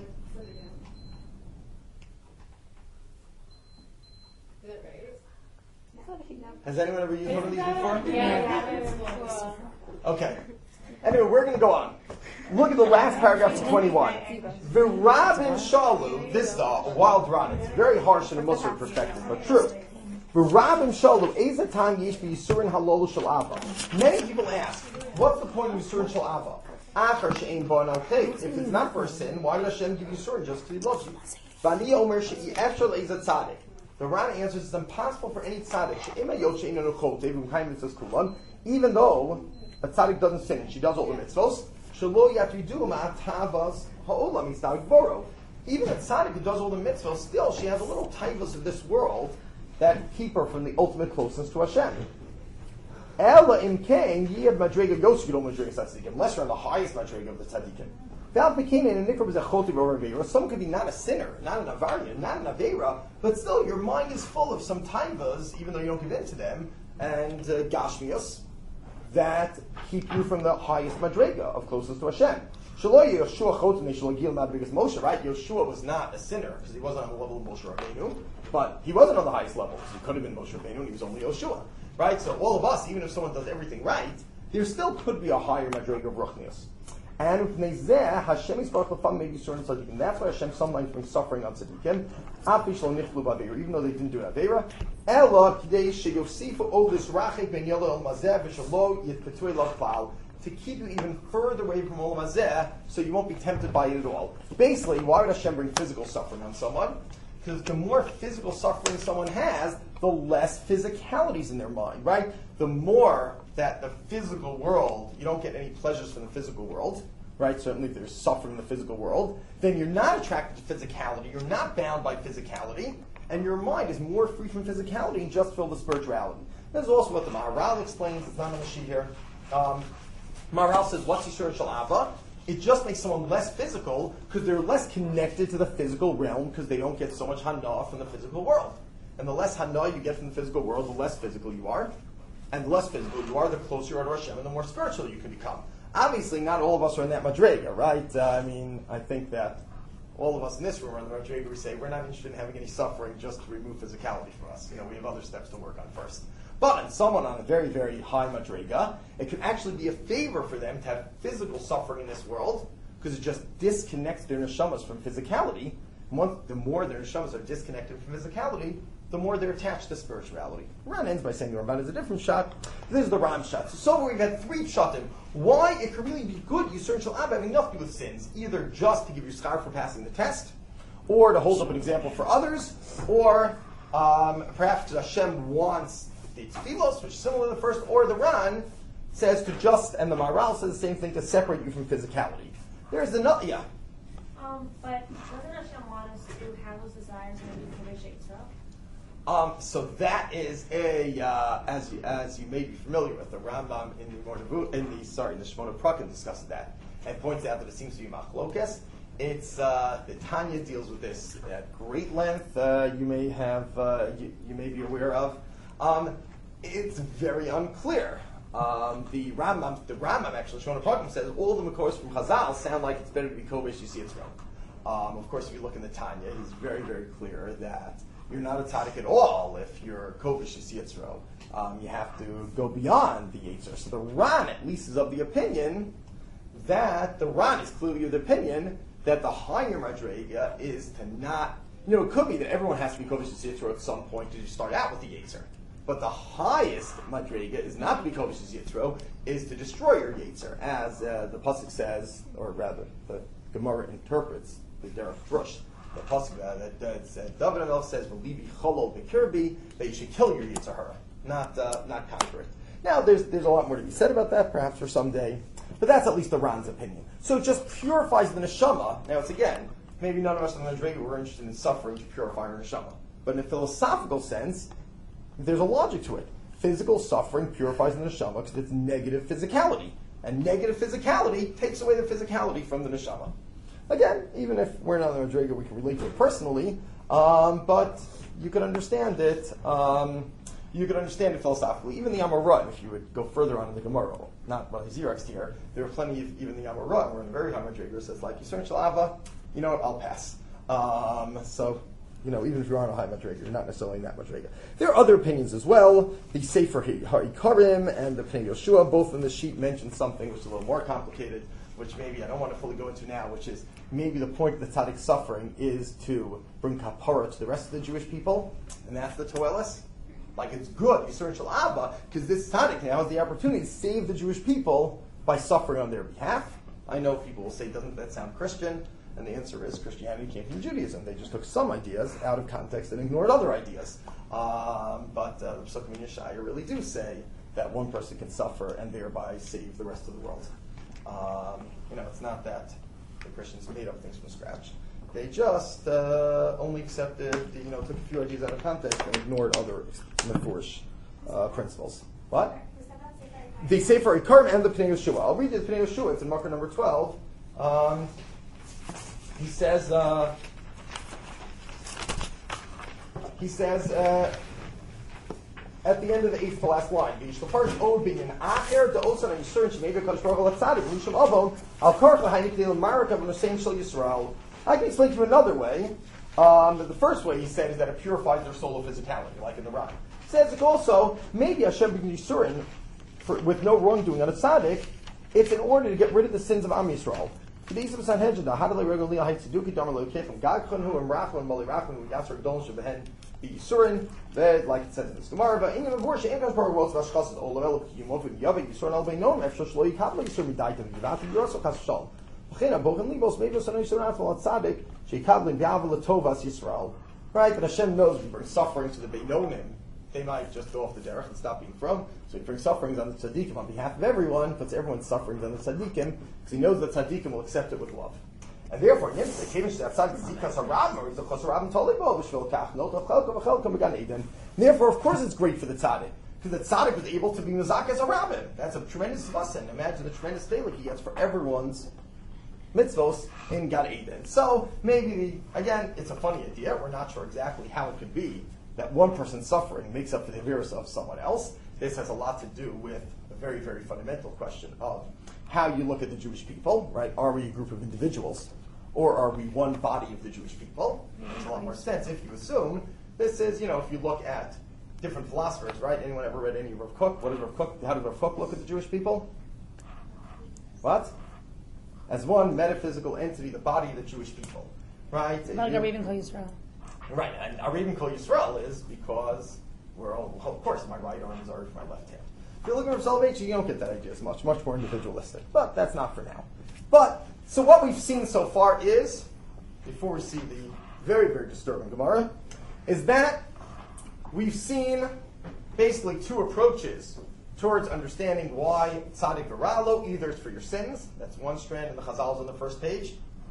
Has anyone ever used one of these before? Yeah. Okay. Anyway, we're going to go on. Look at the last paragraph of twenty-one. V'rabin shalu, this is a wild run. It's very harsh in a Muslim perspective, but true. V'rabin shalu, eza time yesh b'yisurin halolu shel ava. Many people ask, what's the point of yisurin shel ava? Achar she'ein bo anal. If it's not for a sin, why did Hashem give you yisurin just because He loves you? V'ani omer she'i efshar le'eza tzaddik. The Rana answers, it's impossible for any tzaddik, she'ema yot she'ein anu chotev v'mkayim mitzvos kulan, even though a tzaddik doesn't sin and she does all the mitzvos, shelo yatvidu ma'atavas ha'olam isnavik boro. Even a tzaddik who does all the mitzvos, still she has a little taivas of this world that keep her from the ultimate closeness to Hashem. Ela imkain yiv madrega yosef yidol madrega tzaddikim, unless you're on the highest madrega of the tzaddikim. That became an nikra was a chotiv or aveira. Someone could be not a sinner, not an avarian, not an aveira, but still your mind is full of some taivas, even though you don't give in to them, and uh, gashmias that keep you from the highest madrega of closeness to Hashem. Shaloy Yoshua chotim shelo gil madregas Moshe. Right? Yoshua was not a sinner because he wasn't on the level of Moshe Rabbeinu, but he wasn't on the highest level because he could have been Moshe Rabbeinu and he was only Yoshua. Right? So all of us, even if someone does everything right, there still could be a higher madrega of ruchnius. And Upnei Zeh, Hashem is baruch l'fam maybe certain tzaddikim. That's why Hashem sometimes brings suffering on tzaddikim, afish lo nichlu b'aveira, even though they didn't do an aveira. Ela kidei sheyosifu olis rachik ben yelo el mazeh v'shalo yitpetui lo klal, to keep you even further away from olam hazeh, so you won't be tempted by it at all. Basically, why would Hashem bring physical suffering on someone? Because the more physical suffering someone has, the less physicalities in their mind, right? The more that the physical world, you don't get any pleasures from the physical world, right? Certainly if there's suffering in the physical world, then you're not attracted to physicality, you're not bound by physicality, and your mind is more free from physicality and just filled with spirituality. This is also what the Maharal explains, it's not on the sheet here. Um, Maharal says, what's Yisur Shel Ava? It just makes someone less physical because they're less connected to the physical realm because they don't get so much hana from the physical world. And the less hana you get from the physical world, the less physical you are. And the less physical you are, the closer you are to Hashem and the more spiritual you can become. Obviously, not all of us are in that madrega, right? Uh, I mean, I think that all of us in this room are in the madrega. We say we're not interested in having any suffering just to remove physicality from us. You know, we have other steps to work on first. But on someone on a very, very high madrega, it can actually be a favor for them to have physical suffering in this world because it just disconnects their neshamas from physicality. And once, the more their neshamas are disconnected from physicality, the more they're attached to spirituality. Ran ends by saying the Ramban is a different shot. This is the Ram shot. So, so far we've had three pshatim. Why it could really be good, Yisur Shel Abba, having nothing to do with sins. Either just to give you schar for passing the test, or to hold up an example for others, or um, perhaps Hashem wants the tefillos, which is similar to the first, or the Ran says to just, and the Maharal says the same thing, to separate you from physicality. There's another, yeah. Um, but doesn't Hashem want us to have those desires and maybe Kodesh Yitzhak? Um, so that is a, uh, as you, as you may be familiar with, the Rambam in the Mordavu, in the sorry, the Shemona Prakim discusses that and points out that it seems to be machlokas. It's uh, the Tanya deals with this at great length. Uh, you may have, uh, you, you may be aware of. Um, it's very unclear. Um, the Rambam, the Rambam actually, Shemona Prakim says all the Makos from Chazal sound like it's better to be Kodesh Yisrael. Um, of course, if you look in the Tanya, he's very, very clear that you're not a tzaddik at all if you're kovish yitzro. Um, you have to go beyond the yetzer. So the Ran at least is of the opinion that the Ran is clearly of the opinion that the higher madrega is to not. You know, it could be that everyone has to be kovish yitzro at some point because you start out with the yetzer. But the highest madrega is not to be kovish yitzro, is to destroy your yetzer, as uh, the pasuk says, or rather, the Gemara interprets the derech drush. The pasuk uh, that, that said, David Amelch says, "V'libi cholol b'kirbi," that you should kill your yetzer hara, not uh, not conquer it. Now, there's there's a lot more to be said about that, perhaps for some day, but that's at least the Ran's opinion. So it just purifies the neshama. Now, it's again, maybe none of us on the Madrega were interested in suffering to purify our neshama, but in a philosophical sense, there's a logic to it. Physical suffering purifies the neshama because it's negative physicality, and negative physicality takes away the physicality from the neshama. Again, even if we're not in the Madrega, we can relate to it personally, um, but you could understand it. Um, you could understand it philosophically. Even the Amarut, if you would go further on in the Gemara, not by Xerox here, there are plenty of even the Amarut, where in a very high Madrega says like Yisur Shel Ava, you know what, I'll pass. Um, so, you know, even if you're on a high Madrega, you're not necessarily in that Madrega. There are other opinions as well. The Sefer HaIkarim and the Pnei Yoshua, both in the sheet, mention something which is a little more complicated, which maybe I don't want to fully go into now, which is maybe the point of the tzaddik suffering is to bring kapara to the rest of the Jewish people, and that's the toelis. Like, it's good, Yisur Shel Abba, because this tzaddik now has the opportunity to save the Jewish people by suffering on their behalf. I know people will say, doesn't that sound Christian? And the answer is Christianity came from Judaism. They just took some ideas out of context and ignored other ideas. Um, but uh, the Psukim in Yeshaya really do say that one person can suffer and thereby save the rest of the world. Um, you know, it's not that the Christians made up things from scratch. They just uh, only accepted, you know, took a few ideas out of context and ignored other mefurish uh, principles. What? The Sefer HaIkarim and the Pnei Yoshua. I'll read the Pnei Yoshua. It's in marker number twelve. Um, he says, uh, he says, uh, at the end of the eighth to last line, the first old being an acher the osan and yisur and shemei v'kadosh baruch hu l'tzadik l'shum avon al karach l'haynik d'il marak of l'sein shel Yisrael. I can explain to you another way. Um, the first way he said is that it purifies their soul of physicality, like in the rock. He says it also maybe Hashem b'yisurin with no wrongdoing on a tzaddik it's in order to get rid of the sins of Am Yisrael. Today's of Sanhedrin, how do they regularly hide Tzeduki, Darma Lokefim, Gagchonu, and Rachman, Mali Rachman, we got Don Shabehen, the Yisurin, that, like it says in this Gemara, but in the Vorsha, in Gashbar, Worlds, Vashkas, Olamel, Yumov, and Yavik, Yisurin, Albay, Nom, Efshosh, Loi, Kabla, Yisur, Midait, and Yivat, and Yurosel, Kasshal. Bachina, Bochen Libos, maybe Son Yisurin, Atzmal, Tzadik, Sheikabli, Biaval, Tovas, Yisrael. Right? But Hashem knows we bring suffering to the Beinonim. They might just go off the derech and stop being from. So he brings sufferings on the tzaddikim on behalf of everyone, puts everyone's sufferings on the tzaddikim, because he knows that tzaddikim will accept it with love. And therefore, of course it's great for the tzaddik, because the tzaddik was able to be mizak as a rabbin. That's a tremendous lesson. Imagine the tremendous favor he gets for everyone's mitzvos in Gan Eden. So maybe, the, again, it's a funny idea. We're not sure exactly how it could be that one person's suffering makes up for the virus of someone else. This has a lot to do with a very, very fundamental question of how you look at the Jewish people, right? Are we a group of individuals, or are we one body of the Jewish people? It makes a lot more sense if you assume this is, you know, if you look at different philosophers, right? Anyone ever read any of Rav Kook? What does Rav Kook, how does Rav Kook look at the Jewish people? What? As one metaphysical entity, the body of the Jewish people, right? Like a Raven Kol Yisrael. Right, and our Raven Kol Yisrael is because we're all, well, of course, my right arm is over my left hand. If you look at Salvation, you don't get that idea as much, much more individualistic. But that's not for now. But, so what we've seen so far is, before we see the very, very disturbing Gemara, is that we've seen basically two approaches towards understanding why tzaddik v'ralo, either it's for your sins, that's one strand in the Chazals on the first page,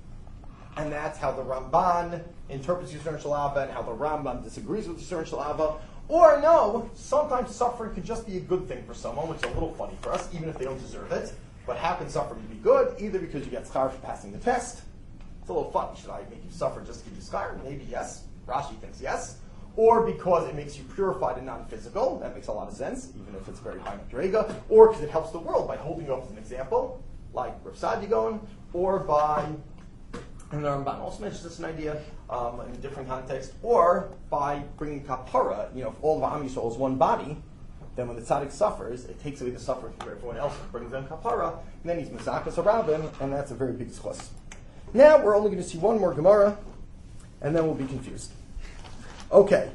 and that's how the Ramban interprets Yisur Shalava and how the Rambam disagrees with Yisur Shalava. Or no, sometimes suffering could just be a good thing for someone, which is a little funny for us, even if they don't deserve it. But how can suffering be good? Either because you get schar for passing the test. It's a little funny. Should I make you suffer just to give you schar? Maybe yes. Rashi thinks yes. Or because it makes you purified and non-physical. That makes a lot of sense, even if it's very high madrega. Or because it helps the world by holding you up as an example, like Rav Sadigon. Or by... And the Ramban also mentions this an idea um, in a different context, or by bringing kapara. You know, if all of Am Yisrael is one body, then when the tzaddik suffers, it takes away the suffering from everyone else and brings them kapara, and then he's mizakas a rabbin, and that's a very big schus. Now we're only going to see one more Gemara, and then we'll be confused. Okay.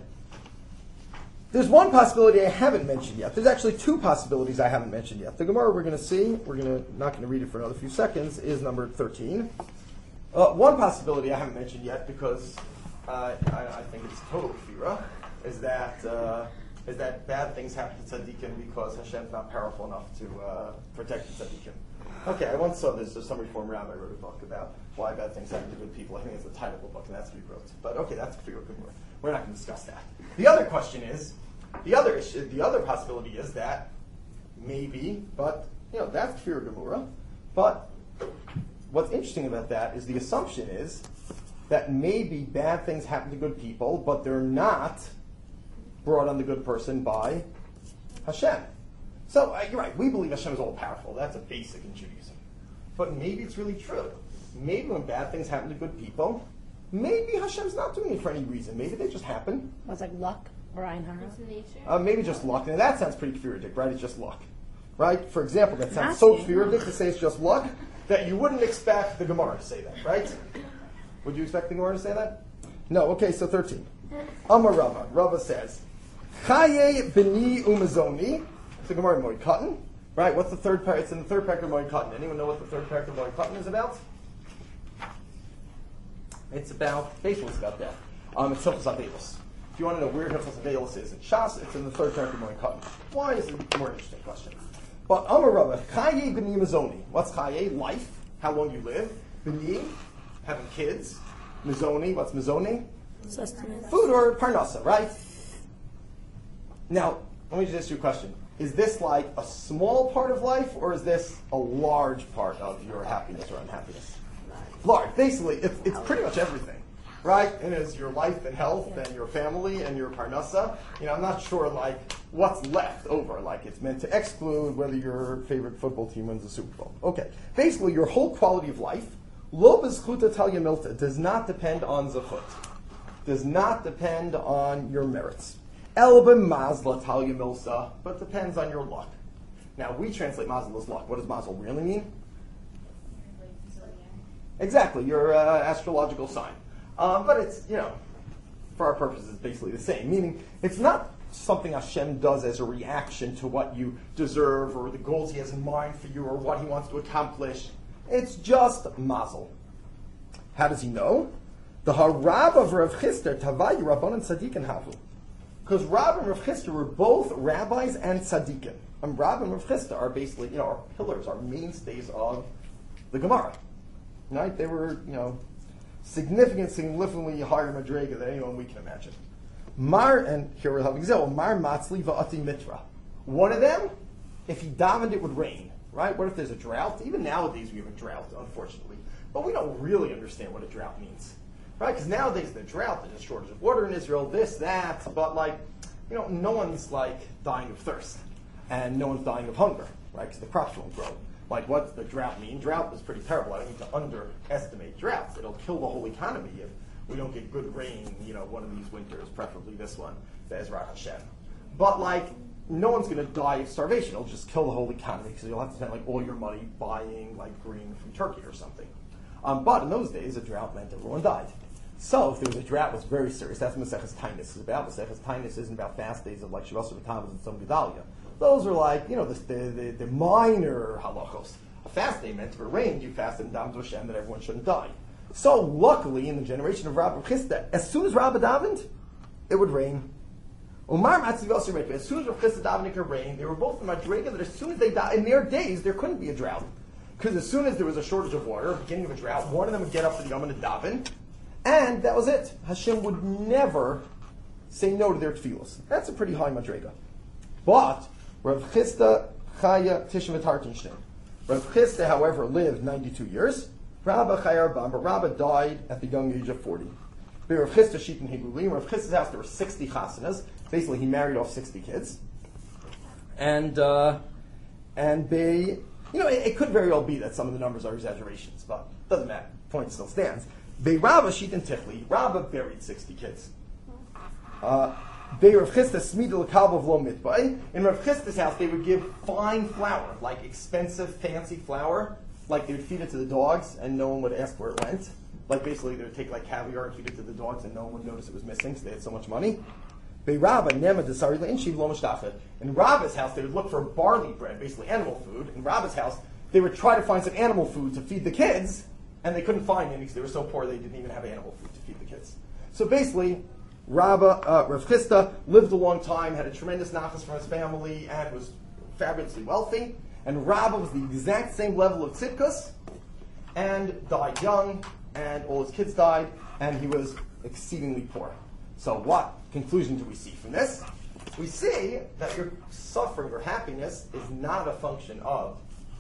There's one possibility I haven't mentioned yet. There's actually two possibilities I haven't mentioned yet. The Gemara we're going to see, we're going to not going to read it for another few seconds, is number thirteen. Uh, one possibility I haven't mentioned yet, because uh, I, I think it's total kfira, is that uh, is that bad things happen to tzaddikim because Hashem's not powerful enough to uh, protect the tzaddikim. Okay, I once saw this. There's some Reform rabbi wrote a book about why bad things happen to good people. I think it's the title of the book, and that's what he wrote. But okay, that's kfira. We're not going to discuss that. The other question is, the other issue, the other possibility is that maybe, but you know, that's kfira gemura, but. What's interesting about that is the assumption is that maybe bad things happen to good people, but they're not brought on the good person by Hashem. So uh, you're right, we believe Hashem is all-powerful. That's a basic in Judaism. But maybe it's really true. Maybe when bad things happen to good people, maybe Hashem's not doing it for any reason. Maybe they just happen. What's like luck or Ein Hara? It's nature. Uh, maybe just luck. Now that sounds pretty kfiridik, right? It's just luck. Right? For example, that sounds so kfiridik to say it's just luck, that you wouldn't expect the Gemara to say that, right? Would you expect the Gemara to say that? No. Okay, so thirteen. Amar Rava. Rava says, Chaye b'ni umazoni. It's the Gemara in Moed Katan. Right? What's the third part? It's in the third parak of Moed Katan. Anyone know what the third parak of Moed Katan is about? It's about, basically it's about that. Um, it's Hilchos Avelos. If you want to know where Hilchos Avelos is in Shas, it's in the third parak of Moed Katan. Why is it a more interesting question? But Amar Rava, Chaye b'ni Mizoni. What's Chaye? Life. How long you live. B'ni, having kids. Mizoni. What's Mizoni? Sustenance. Food or Parnasa, right? Now, let me just ask you a question. Is this like a small part of life, or is this a large part of your happiness or unhappiness? Large. Basically, it's, it's pretty much everything. Right? And it's your life and health and your family and your parnasa. You know, I'm not sure, like, what's left over. Like, it's meant to exclude whether your favorite football team wins the Super Bowl. Okay. Basically, your whole quality of life, lo b'zchuta talya milta, does not depend on zechut. Does not depend on your merits. El b'mazla talya milsa, but depends on your luck. Now, we translate mazel as luck. What does mazel really mean? Like zodiac. Exactly, your uh, astrological sign. Um, but it's, you know, for our purposes, basically the same. Meaning, it's not something Hashem does as a reaction to what you deserve or the goals he has in mind for you or what he wants to accomplish. It's just mazel. How does he know? The Harab of Rav Chisda, Tavayi Rabbanan Tzadikin Havu. Because Rab and Rav Chisda were both rabbis and tzaddikim. And Rab and Rav Chisda are basically, you know, our pillars, our mainstays of the Gemara. Right? They were, you know, significant, significantly higher madrega than anyone we can imagine. Mar, and here we'll have an example, Mar Matzli Va'ati Mitra. One of them, if he davened, it would rain. Right? What if there's a drought? Even nowadays we have a drought, unfortunately. But we don't really understand what a drought means. Right? Because nowadays the drought, there's a shortage of water in Israel, this, that, but like, you know, no one's like dying of thirst. And no one's dying of hunger, right? Because the crops won't grow. Like, what's the drought mean? Drought is pretty terrible. I don't need to underestimate droughts. It'll kill the whole economy if we don't get good rain, you know, one of these winters, preferably this one, Be'ezrat Hashem. But like, no one's going to die of starvation. It'll just kill the whole economy because you'll have to spend like all your money buying like grain from Turkey or something. Um, but in those days, a drought meant everyone died. So if there was a drought, it was very serious. That's what Maseches Tainus is about. Maseches Tainus isn't about fast days of like Shavasar B'Tammuz and some Gedalia. Those are like, you know, the, the, the, the minor halachos. A fast day meant if it rained, you fasted and davened to Hashem that everyone shouldn't die. So luckily, in the generation of Rabbi Chisda, as soon as Rabbi davened, it would rain. Umar Matziv Yosef Rebbe, as soon as Rabbi Chisda davened, it could rain. They were both in Madrega that as soon as they died, in their days, there couldn't be a drought. Because as soon as there was a shortage of water, beginning of a drought, one of them would get up for the Yom and daven, and that was it. Hashem would never say no to their tefillos. That's a pretty high Madrega. But Rav Chisda Chaya Tishim V'Tartinstein. Rav Chisda, however, lived ninety-two years. Rabba Chayar Bam, but Rabba died at the young age of forty. Rav Chisda Shitin Hibulim. Rav Chisda's house there were sixty chasanas. Basically, he married off sixty kids. And uh, and they, you know, it, it could very well be that some of the numbers are exaggerations, but it doesn't matter. Point still stands. They Rabba Shitin Tichli. Rabba buried sixty kids. Uh, They Rav Chisda smidul kabel v'lo mitbay. In Rav Chisda's house, they would give fine flour, like expensive, fancy flour. Like they would feed it to the dogs, and no one would ask where it went. Like basically, they would take like caviar and feed it to the dogs, and no one would notice it was missing because they had so much money. In Rabba's house, they would look for barley bread, basically animal food. In Rabba's house, they would try to find some animal food to feed the kids, and they couldn't find any because they were so poor they didn't even have animal food to feed the kids. So basically, Rabba, uh, Rav Chisda lived a long time, had a tremendous nachas from his family, and was fabulously wealthy. And Rabba was the exact same level of tzidkus, and died young, and all his kids died, and he was exceedingly poor. So what conclusion do we see from this? We see that your suffering or happiness is not a function of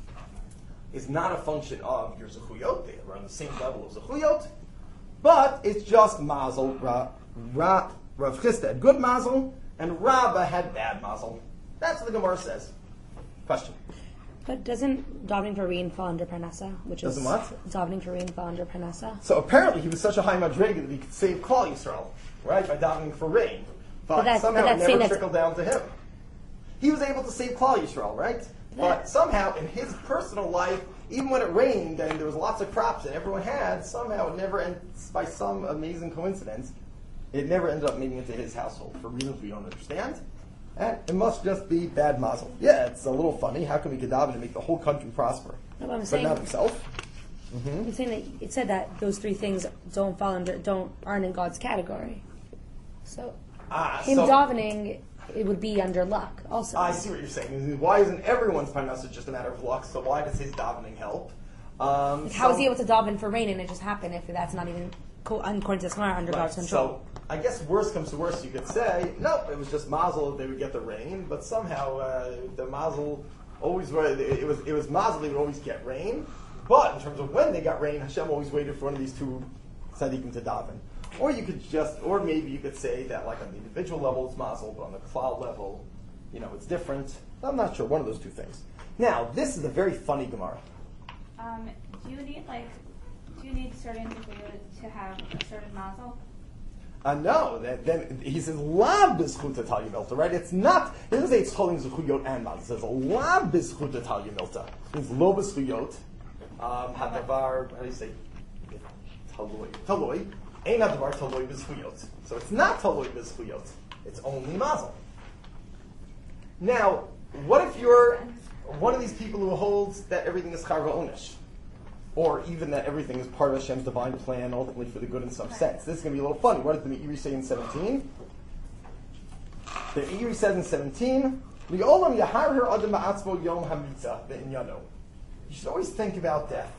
is not a function of your zechuyot. They are on the same level of zechuyot, but it's just mazel. Ra, Ra, Rav Chisda had good mazel, and Rabba had bad mazel. That's what the Gemara says. Question. But doesn't davening for rain fall under Parnassa? Which Doesn't is what? Davening for rain fall under Parnassa? So apparently he was such a high madrega that he could save Klal Yisrael, right, by davening for rain. But, But that's- somehow but it that's saying never that's- trickled down to him. He was able to save Klal Yisrael, right? But somehow in his personal life, even when it rained and there was lots of crops that everyone had, somehow it never, and by some amazing coincidence, it never ended up making it to his household for reasons we don't understand. And it must just be bad mazel. Yeah, it's a little funny. How can we kedaven to make the whole country prosper, No, but I'm but saying, not himself? I'm saying that it said that those three things don't fall under, don't aren't in God's category. So Ah, him so davening, it would be under luck also. I see what you're saying. Why isn't everyone's parnassa just a matter of luck? So why does his davening help? Um, Like, how is so- he able to daven for rain and it just happened if that's not even co- according to this Gemara under Right, God's control? So I guess worst comes to worst, you could say, no, it was just mazel they would get the rain, but somehow uh, the mazel always it was it was mazel they would always get rain. But in terms of when they got rain, Hashem always waited for one of these two tzaddikim to daven. Or you could just, or maybe you could say that like on the individual level it's mazel, but on the klal level, you know, it's different. I'm not sure. One of those two things. Now, this is a very funny Gemara. Um, do you need like, do you need certain to to have a certain mazel? Uh, no, then, then he says lav b'zchuta talya milta, right? It's not. It doesn't say it's holding zechuyot and mazel. It says lav b'zchuta talya milta. It means lo b'zchuyot. Um, hadavar. How do you say? Taloi. Taloi. Ein hadavar taloi b'zchuyot. So it's not taloi b'zchuyot. It's only mazel. Now, what if you're one of these people who holds that everything is charva onish? Or even that everything is part of Hashem's divine plan, ultimately for the good in some sense. This is going to be a little funny. What did the Meiri say in seventeen? The Meiri says in seventeen, "Li'olam yaharher adam ba'atzmo yom hamitza be'inyano." You should always think about death.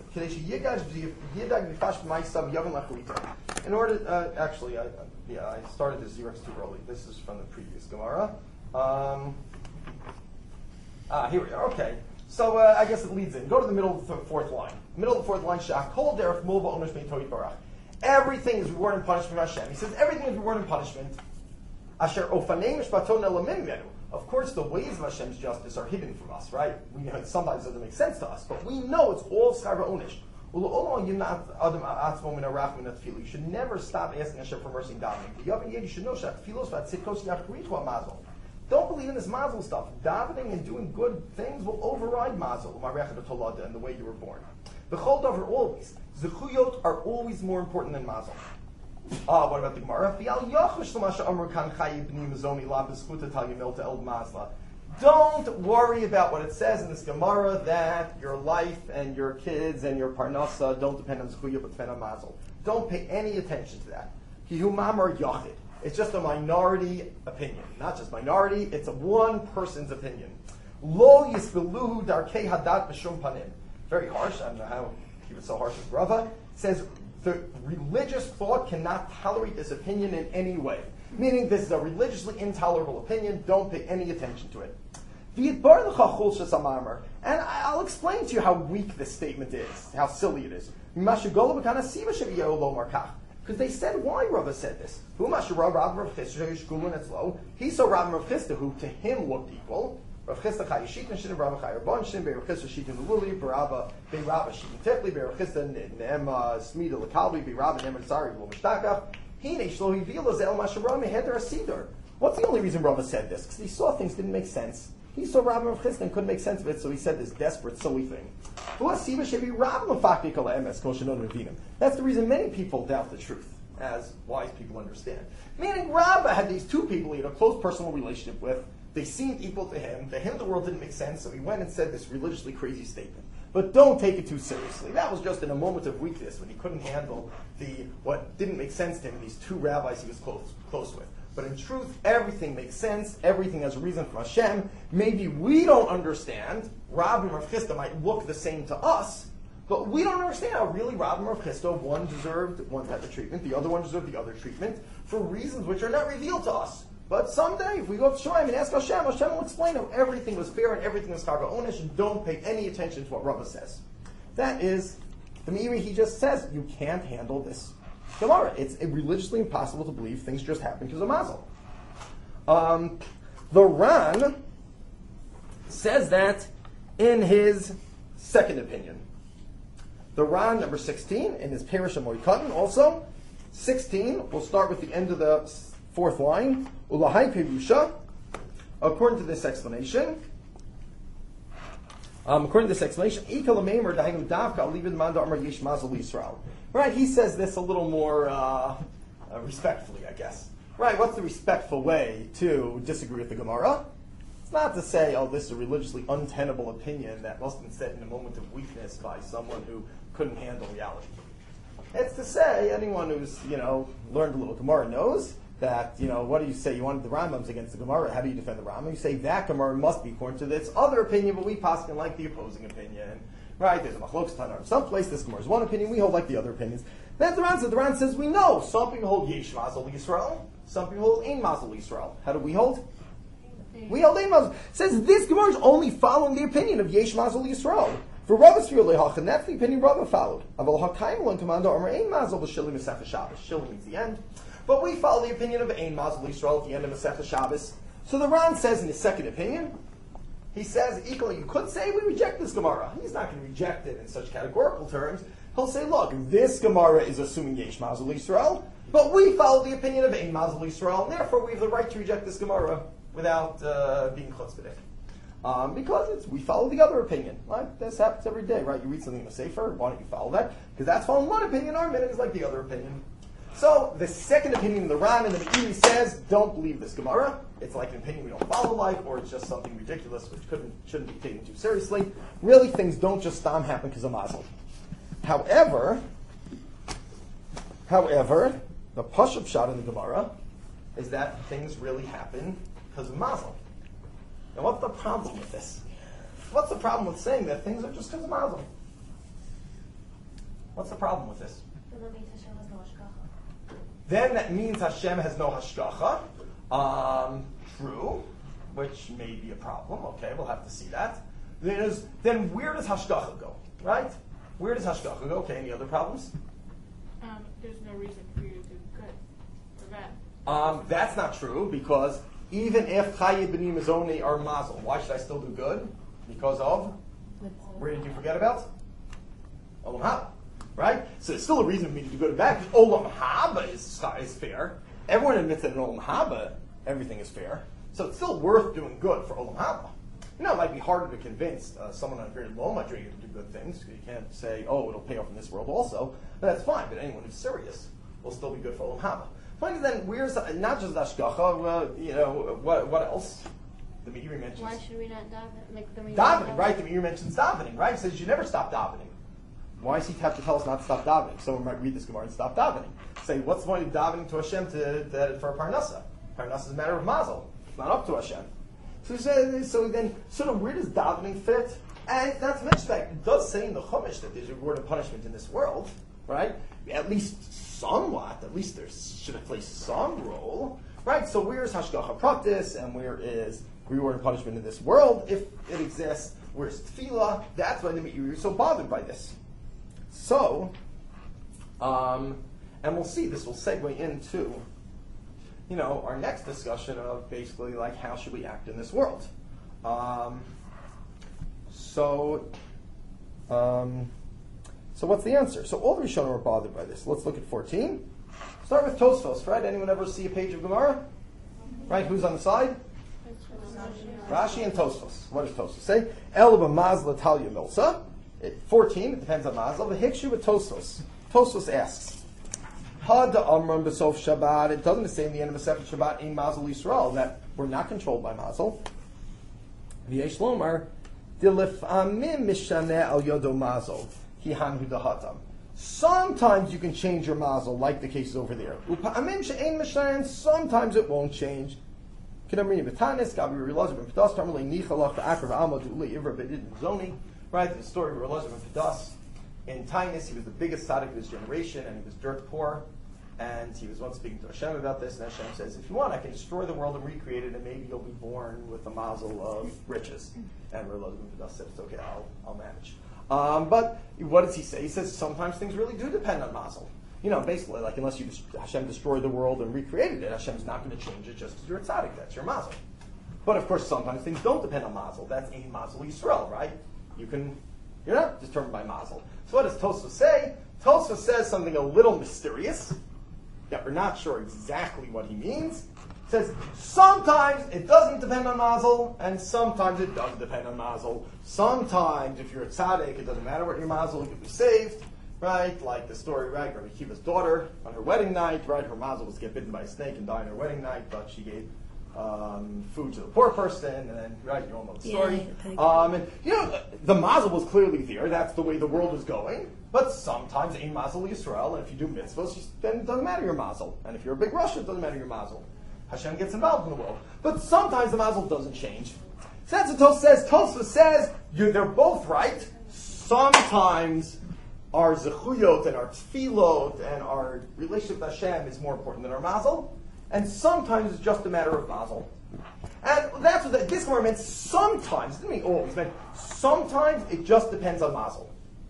In order, uh, actually, I, yeah, I started this Xerox too early. This is from the previous Gemara. Um, ah, here we are. Okay. So uh, I guess it leads in. Go to the middle of the fourth line. Middle of the fourth line. Shach kol derech mulva onesh meitoid barach. Everything is reward and punishment from Hashem. He says everything is reward and punishment. Asher ofanei mishpaton elamim menu. Of course, the ways of Hashem's justice are hidden from us, right? We know it sometimes doesn't make sense to us, but we know it's all schar onish. You should never stop asking Hashem for mercy and davening. You should know don't believe in this mazel stuff. Davening and doing good things will override mazel, and the way you were born. The chol davar always. Zechuyot are always more important than mazel. Ah, what about the Gemara? Don't worry about what it says in this Gemara that your life and your kids and your parnasa don't depend on zechuyot but depend on mazel. Don't pay any attention to that. It's just a minority opinion. Not just minority, it's a one person's opinion. Lo yisbeluhu darkei hadat b'shum panim. Very harsh. I don't know how to keep it so harsh as Rava. It says the religious thought cannot tolerate this opinion in any way. Meaning this is a religiously intolerable opinion. Don't pay any attention to it. And I'll explain to you how weak this statement is, how silly it is. Because they said why Rava said this. He saw Rav Rav Chisda, who to him looked equal. Rav Chisda Chayishit Nishin, Rav Chayir Bonshin, Be Rav Chisda Shitin Luli, Be Rav Be Rav Shitin Tifli, Be Rav Chisda Neema Smida Lakalbi, Be Rav Neema Sari Lo Mishtakach. Hine Shlo Hivila Zel Masharami Heder Asidor. What's the only reason Rava said this? Because he saw things didn't make sense. He saw Rav Rav Chisda and couldn't make sense of it, so he said this desperate, silly thing. That's the reason many people doubt the truth, as wise people understand. Meaning Rabbah had these two people he had a close personal relationship with. They seemed equal to him. To him the world didn't make sense, so he went and said this religiously crazy statement. But don't take it too seriously. That was just in a moment of weakness when he couldn't handle the what didn't make sense to him, these two rabbis he was close, close with. But in truth, everything makes sense. Everything has a reason from Hashem. Maybe we don't understand. Rav and Rav Chisda might look the same to us, but we don't understand how really Rav and Rav Chisda, one deserved one type of treatment, the other one deserved the other treatment, for reasons which are not revealed to us. But someday, if we go to Shorim and ask Hashem, Hashem will explain how everything was fair and everything was karva onish, and don't pay any attention to what Rava says. That is, the Meiri, he just says, you can't handle this Gemara. It's religiously impossible to believe things just happen because of mazel. Um, the Ran says that in his second opinion. The Ran, number sixteen, in his Perish of Moikatan, also, sixteen, we'll start with the end of the fourth line. Ulahai Perusha, according to this explanation, um, according to this explanation, right, he says this a little more uh, uh, respectfully, I guess. Right, what's the respectful way to disagree with the Gemara? It's not to say, oh, this is a religiously untenable opinion that must have been said in a moment of weakness by someone who couldn't handle reality. It's to say, anyone who's, you know, learned a little Gemara knows that, you know, what do you say? You wanted the Rambam's against the Gemara. How do you defend the Rambam? You say that Gemara must be according to this other opinion, but we possibly like the opposing opinion. Right? There's a machlokes tanar. Someplace this Gemara is one opinion, we hold like the other opinions. Then the Ran says, the Ran says we know. Some people hold Yesh Mazel Yisrael. Some people hold Ein Mazel Yisrael. How do we hold? We hold Ein Mazel. It says this Gemara is only following the opinion of Yesh Mazel Yisrael. For Rava's view, and that's the opinion Rava followed. Aval HaKaim Lon Commando Amar Ein Mazel B'Shili Masechah Shabbos. Shili means the end. But we follow the opinion of Ein Mazel Yisrael at the end of Masechah Shabbos. So the Ran says in his second opinion, he says equally, you could say we reject this Gemara. He's not going to reject it in such categorical terms. He'll say, look, this Gemara is assuming Yesh Mazel Yisrael. But we follow the opinion of Ein Mazel Yisrael, and therefore we have the right to reject this Gemara without uh, being chutzpahdik. Um, because it's, we follow the other opinion. Right? This happens every day, right? You read something in a sefer, why don't you follow that? Because that's following one opinion, our minute is like the other opinion. So the second opinion of the Ran and the Meiri says, don't believe this Gemara. It's like an opinion we don't follow life, or it's just something ridiculous which couldn't shouldn't be taken too seriously. Really, things don't just stam happen because of mazel. However, however, the Pashup shot in the Gemara is that things really happen because of mazel. Now, what's the problem with this? What's the problem with saying that things are just because of mazel? What's the problem with this? Then that means Hashem has no hashgacha. Um, true, which may be a problem. Okay, we'll have to see that. There's, then where does hashgacha go? Right? Where does hashgacha go? Okay, any other problems? Um, there's no reason for you to do good or bad. Um, that's not true, because even if Chaye B'ni Mizoni are mazel, why should I still do good? Because of? Where did you forget about? Olam Haba. Right? So there's still a reason for me to do good and bad, because Olam Haba is, is fair. Everyone admits that in Olam Haba, everything is fair. So it's still worth doing good for Olam Haba. You know, it might be harder to convince uh, someone on a very low madriga to do good things. You can't say, oh, it'll pay off in this world also. But that's fine. But anyone who's serious will still be good for Olam Haba. Fine, then, where's, uh, not just Ashgacha, uh, you know, what, what else? The Meiri mentions. Why should we not daven? Like the Davening, right? The Meiri mentions davening, right? It says you never stop davening. Why does he have to tell us not to stop davening? Someone might read this Gemara and stop davening. Say, what's the point of davening to Hashem to, to, for a parnasa? Parnasa is a matter of mazel. It's not up to Hashem. So, so, so then, sort of, where does davening fit? And not to mention that it does say in the Chumash that there's a reward and punishment in this world, right? At least somewhat. At least there should have played some role, right? So where's hashgacha pratis, and where is reward and punishment in this world, if it exists? Where's tefillah? That's why the Meiri is so bothered by this. So, um, and we'll see, this will segue into, you know, our next discussion of basically like how should we act in this world. Um, so, um, so what's the answer? So all the Rishonim are bothered by this. Let's look at fourteen. Start with Tosfos, right? Anyone ever see a page of Gemara? Right, who's on the side? Rashi and Tosfos. What does Tosfos say? El b'mazla talya milsa. fourteen, it depends on Mazel. The Hikshu with Tosfos. Tosfos asks, Had Amram B'sof Shabbat. It doesn't say in the end of the second Shabbat in Mazel Yisrael that we're not controlled by Mazel. V'yesh Lomar Dilifamim Mishaneh Al Yodo Mazel Hihan Hudahatam. Sometimes you can change your Mazel, like the cases over there. Upa'amim she'ein Mishaneh. Sometimes it won't change. Kedamrini B'tanis Gabi Rilazim B'Pedas Tarmalei Nichalach V'Akar V'Amad Uli Ivra B'Did Zoni. Right, the story of Elazar ben Pedas. In Tainus, he was the biggest tzaddik of his generation, and he was dirt poor. And he was once speaking to Hashem about this, and Hashem says, if you want, I can destroy the world and recreate it, and maybe you'll be born with a mazel of riches. And Elazar ben Pedas said, it's okay, I'll, I'll manage. Um, but what does he say? He says, sometimes things really do depend on mazel. You know, basically, like, unless you Hashem destroyed the world and recreated it, Hashem's not going to change it just because you're a tzaddik. That's your mazel. But, of course, sometimes things don't depend on mazel. That's Ein Mazel Yisrael, right? You can, you're not determined by mazel. So what does Tosfos say? Tosfos says something a little mysterious that we're not sure exactly what he means. It says sometimes it doesn't depend on mazel, and sometimes it does depend on mazel. Sometimes, if you're a tzaddik, it doesn't matter what your mazel, you can be saved, right? Like the story, right? Rabbi Akiva's daughter on her wedding night, right? Her mazel was to get bitten by a snake and die on her wedding night, but she gave Um, food to the poor person, and then, right, you all know the story. Yeah, um, and, you know, the, the mazel was clearly there. That's the way the world is going. But sometimes, Ein Mazel Yisrael, and if you do mitzvahs, then it doesn't matter your mazel. And if you're a big Russian, it doesn't matter your mazel. Hashem gets involved in the world. But sometimes the mazel doesn't change. So that's what Tosfos says. Tosfos says, you, they're both right. Sometimes our zechuyot and our tefillot and our relationship with Hashem is more important than our mazel. And sometimes it's just a matter of mazel. And that's what the, this Gemara meant. Sometimes, it didn't mean always, meant sometimes it just depends on mazel.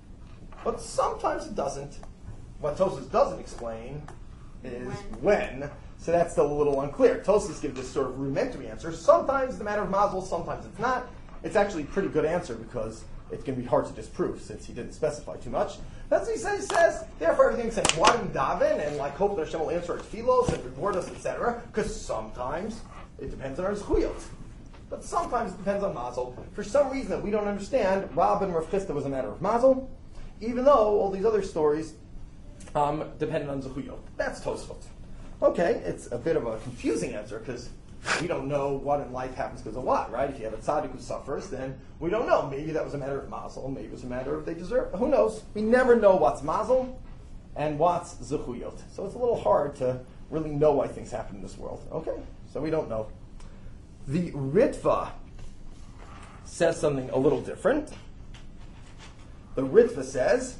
But sometimes it doesn't. What Tosfos doesn't explain is when. when. So that's still a little unclear. Tosfos gives this sort of rudimentary answer. Sometimes it's a matter of mazel, sometimes it's not. It's actually a pretty good answer because it's going to be hard to disprove since he didn't specify too much. That's what he says. He says, therefore, everything makes sense. Why do we daven and like hope that Hashem will answer our tefillos and reward us, et cetera? Because sometimes it depends on our zechuyot. But sometimes it depends on mazel. For some reason that we don't understand, Rab and Rav Chisda was a matter of mazel, even though all these other stories um, depended on zechuyot. That's Tosfot. Okay, it's a bit of a confusing answer because we don't know what in life happens because of what, right? If you have a tzaddik who suffers, then we don't know. Maybe that was a matter of mazel. Maybe it was a matter of they deserve. Who knows? We never know what's mazel and what's zechuyot. So it's a little hard to really know why things happen in this world. Okay, so we don't know. The Ritva says something a little different. The Ritva says,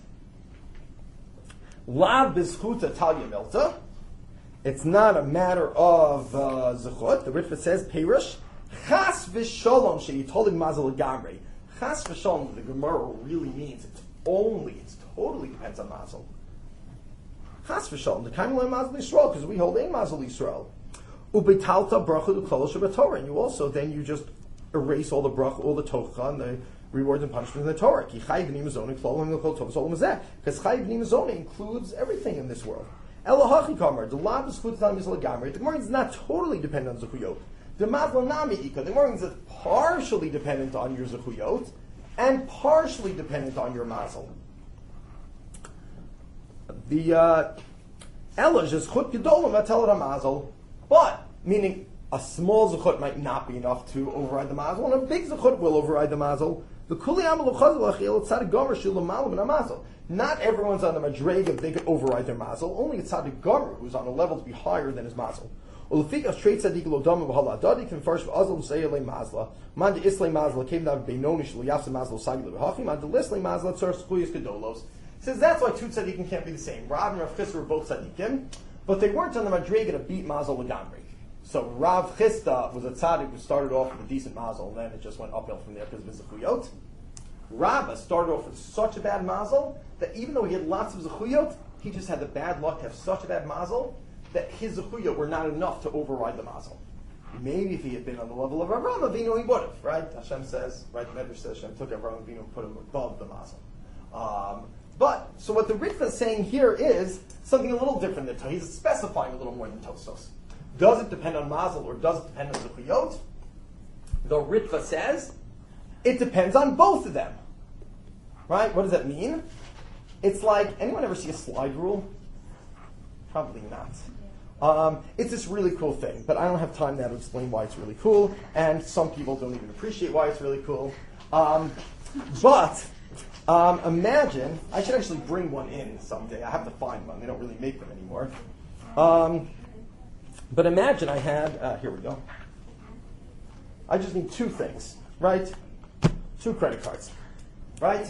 La bizchuta talya milta. It's not a matter of uh, zechut. The Ritva says, Perish, chas v'sholom she'yitolig mazel gamrei. Chas v'sholom, the Gemara really means it's only, it's totally depends on mazel. Chas v'sholom, the kind of mazel Yisrael, because we hold in mazel Yisrael. Ubetalta bracha d'kol shebetorah, and you also then you just erase all the bracha, all the tocha, and the rewards and punishments in the Torah. Ki chai v'ni mezonah klolim l'kol tov zolom hazeh, because chai v'ni mezonah includes everything in this world. Elohachi kamar, the lav is chut tal mizal gamri. The Gemara is not totally dependent on zechuyot. The mazal nami ika. The Gemara is partially dependent on your zechuyot and partially dependent on your mazel. The elash is chut gedolim v'atelad mazel, but meaning a small zechut might not be enough to override the mazel, and a big zechut will override the mazel. The kuli amalu chazal achil tzadik gomer shilu malu min mazel. Not everyone's on the madrega if they could override their mazel. Only a tzaddik gomer who's on a level to be higher than his mazel. Ulfikas straight tzaddik lo dama v'hala dadi can first azal seyele mazla. Man de islay mazla came down benoni shlo yafsa mazla sagil v'hachi. Man de lislay mazla tzar skuyas kedolos. Says that's why two tzaddikim can't be the same. Rav and Rav Chisda were both tzaddikim, but they weren't on the madrega to beat mazel legamri. So Rav Chisda was a tzaddik who started off with a decent mazel, and then it just went uphill from there because of his zechuyot. Rabbah started off with such a bad mazel that even though he had lots of zechuyot, he just had the bad luck to have such a bad mazel that his zechuyot were not enough to override the mazel. Maybe if he had been on the level of Avraham Avinu, he would have, right? Hashem says, right? The Medrash says Hashem took Avraham Avinu and put him above the mazel. Um, but, so what the Ritva is saying here is something a little different than Tosfos. He's specifying a little more than Tosfos. Does it depend on mazel or does it depend on zechuyot? The Ritva says, it depends on both of them. Right? What does that mean? It's like, anyone ever see a slide rule? Probably not. Um, it's this really cool thing, but I don't have time now to explain why it's really cool, and some people don't even appreciate why it's really cool. Um, but um, imagine, I should actually bring one in someday. I have to find one. They don't really make them anymore. Um, but imagine I had, uh, here we go. I just need two things, right? Two credit cards, right?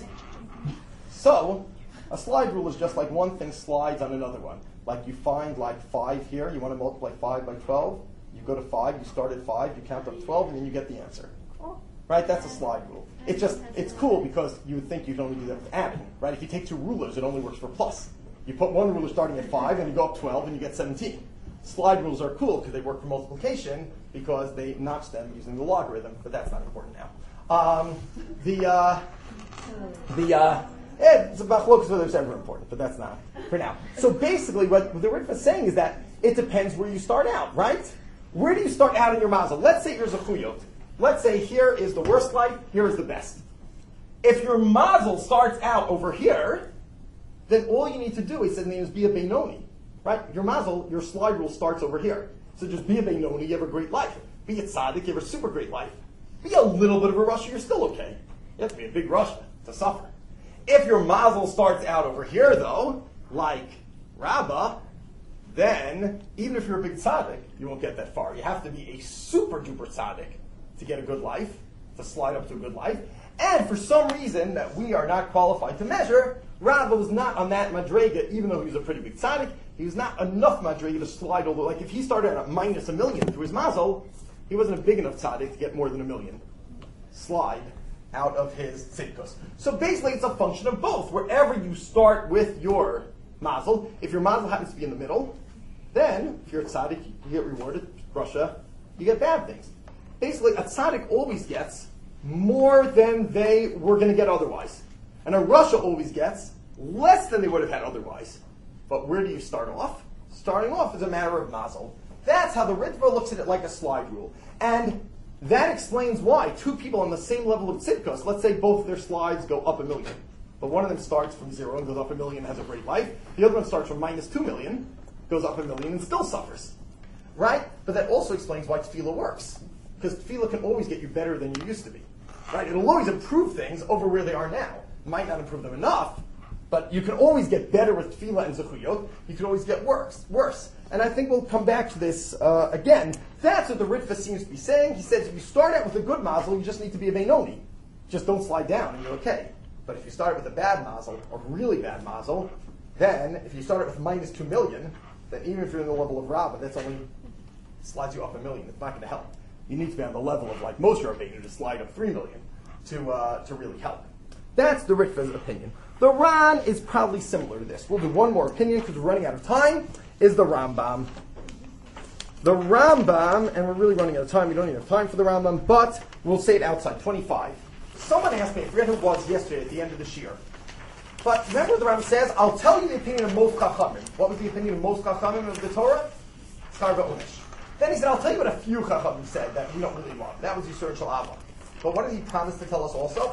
So, a slide rule is just like one thing slides on another one. Like you find like five here, you want to multiply five by twelve, you go to five, you start at five, you count up twelve, and then you get the answer. Right? That's a slide rule. It's just, it's cool because you would think you'd only do that with adding, right? If you take two rulers, it only works for plus. You put one ruler starting at five, and you go up twelve, and you get seventeen. Slide rules are cool because they work for multiplication because they notch them using the logarithm, but that's not important now. Um, the uh, the uh, it's about locus whether it's ever important, but that's not for now. So basically, what the Ritva is saying is that it depends where you start out, right? Where do you start out in your mazel? Let's say you're zechuyot. Let's say here is the worst life, here is the best. If your mazel starts out over here, then all you need to do, he said, name is be a benoni, right? Your mazel, your slide rule starts over here. So just be a benoni, you have a great life. Be a tzaddik, you have a super great life. Be a little bit of a Russia, you're still okay. You have to be a big Russia to suffer. If your mazel starts out over here, though, like Rabbah, then even if you're a big tzaddik, you won't get that far. You have to be a super duper tzaddik to get a good life, to slide up to a good life. And for some reason that we are not qualified to measure, Rabbah was not on that madrega, even though he was a pretty big tzaddik. He was not enough madrega to slide over. Like if he started at minus a million through his mazel, he wasn't a big enough tzaddik to get more than a million slide out of his tzidkus. So basically it's a function of both. Wherever you start with your mazel, if your mazel happens to be in the middle, then if you're a tzaddik, you get rewarded. Russia, you get bad things. Basically, a tzaddik always gets more than they were going to get otherwise. And a Russia always gets less than they would have had otherwise. But where do you start off? Starting off is a matter of mazel. That's how the Ritva looks at it, like a slide rule. And that explains why two people on the same level of tzidkos, let's say both of their slides go up a million. But one of them starts from zero and goes up a million and has a great life. The other one starts from minus two million, goes up a million and still suffers. Right? But that also explains why tefillah works. Because tefillah can always get you better than you used to be. Right? It'll always improve things over where they are now. It might not improve them enough, but you can always get better with tefillah and zechuyot. You can always get worse. Worse. And I think we'll come back to this uh, again. That's what the Ritva seems to be saying. He says if you start out with a good mazel, you just need to be a Beinoni. Just don't slide down and you're okay. But if you start with a bad mazel, or really bad mazel, then if you start it with minus two million, then even if you're in the level of Rabbah, that's only slides you up a million. It's not going to help. You need to be on the level of like Moshe Rabbeinu to slide up three million to uh, to really help. That's the Ritva's opinion. The Ran is probably similar to this. We'll do one more opinion because we're running out of time. Is the Rambam. The Rambam, and we're really running out of time. We don't even have time for the Rambam, but we'll say it outside. twenty-five. Someone asked me, I forget who it was yesterday at the end of the shir. But remember what the Rambam says? I'll tell you the opinion of most Chachamim. What was the opinion of most Chachamim of the Torah? Schar v'onish. Then he said, I'll tell you what a few Chachamim said that we don't really love. That was Yisur Shalava. But what did he promise to tell us also?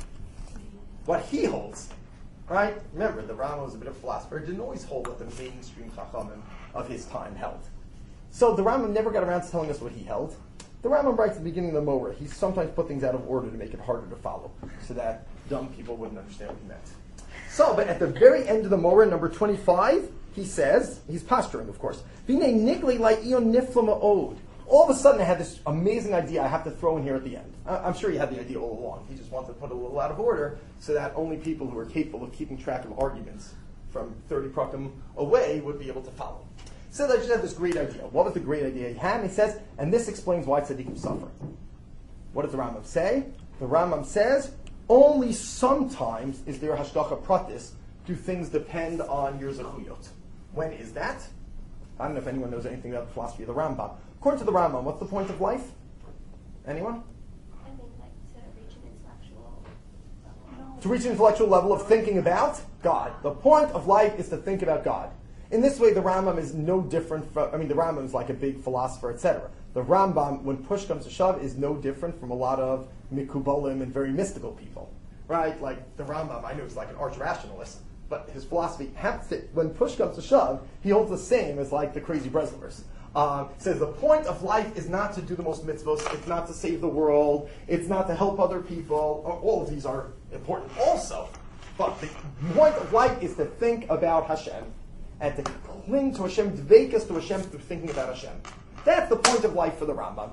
What he holds. Right? Remember, the Rambam was a bit of a philosopher. Didn't always hold what the mainstream Chachamim of his time held. So the Rambam never got around to telling us what he held. The Rambam writes at the beginning of the Moreh. He sometimes put things out of order to make it harder to follow, so that dumb people wouldn't understand what he meant. So, but at the very end of the Moreh, number twenty-five, he says, he's posturing, of course, V'nei nigli la'ion nifla ma'od. All of a sudden, I had this amazing idea I have to throw in here at the end. I'm sure he had the idea all along. He just wanted to put it a little out of order so that only people who are capable of keeping track of arguments from thirty prakim away would be able to follow. So they just had this great idea. What was the great idea he had? And he says, and this explains why tzaddikim suffer. What does the Rambam say? The Rambam says, only sometimes is there hashgacha pratis. Do things depend on your zechuyot? When is that? I don't know if anyone knows anything about the philosophy of the Rambam. According to the Rambam, what's the point of life? Anyone? I think like to reach an intellectual level. To reach an intellectual level of thinking about God. The point of life is to think about God. In this way, the Rambam is no different from, I mean, the Rambam is like a big philosopher, et cetera. The Rambam, when push comes to shove, is no different from a lot of mikubalim and very mystical people. Right? Like the Rambam, I know he's like an arch rationalist, but his philosophy, when push comes to shove, he holds the same as like the crazy Breslevers. Uh, says the point of life is not to do the most mitzvos, it's not to save the world, it's not to help other people. All of these are important also. But the point of life is to think about Hashem and to cling to Hashem, dveikus to Hashem through thinking about Hashem. That's the point of life for the Rambam.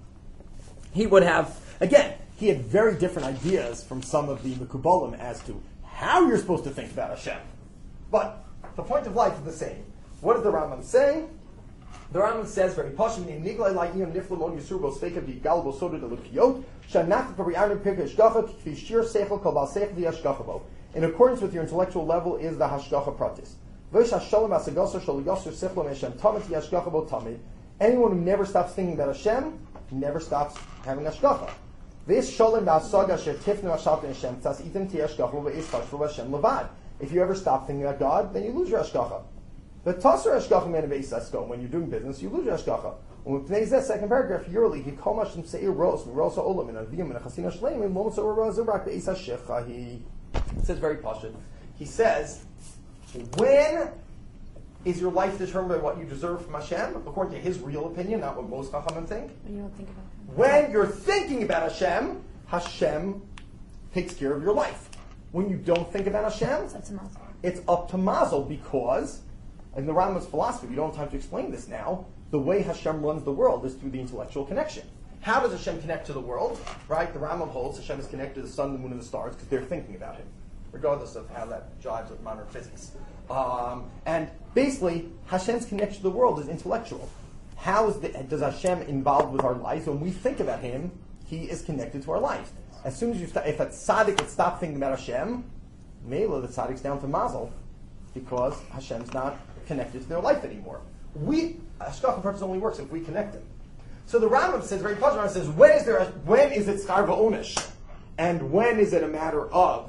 He would have, again, he had very different ideas from some of the Mekubalim as to how you're supposed to think about Hashem. But the point of life is the same. What does the Rambam say? The Rambam says very pashim in niglai la'iyam niflamon yisurbo sveika v'yigalbo soda de lukiyot shanach pari'anim pirka hashgacha k'fi shir seichel kol bal seichel v'yashgacha bo. In accordance with your intellectual level is the hashgacha pratis. V'yish hashalom asagasa shal yosur seichel me'Hashem tamid v'yashgacha bo tamid. Anyone who never stops thinking about Hashem never stops having hashgacha. V'yish shalom ba'asaga sher tifnu hashalten Hashem tzas itim tiyashgacha v'yish tashvu Hashem levad. If you ever stop thinking about God, then you lose your hashgacha. The tasser hashgacha man of when you're doing business, you lose your hashgacha. When we play that second paragraph, yearly he komash and say ros rosa olam in a viyam and a chasina shleim and moments over rozurak beisa shecha. He says very pashut. He says, when is your life determined by what you deserve from Hashem, according to his real opinion, not what most chachamim think? When you don't think about it. When you're thinking about Hashem, Hashem takes care of your life. When you don't think about Hashem, So it's a mazel. it's up to mazel because, in the Rambam's philosophy, we don't have time to explain this now, the way Hashem runs the world is through the intellectual connection. How does Hashem connect to the world? Right? The Rambam holds Hashem is connected to the sun, the moon, and the stars because they're thinking about Him, regardless of how that jives with modern physics. Um, and basically, Hashem's connection to the world is intellectual. How is the, does Hashem involved with our lives? When we think about Him, He is connected to our lives. As soon as you start, if a tzaddik would stop thinking about Hashem, Mela, the tzaddik's down to mazel because Hashem's not connected to their life anymore. We, hashgacha purpose only works if we connect them. So the Rambam says, very puzzling, Rambam says, when is there a, when is it schar v'onish? And when is it a matter of,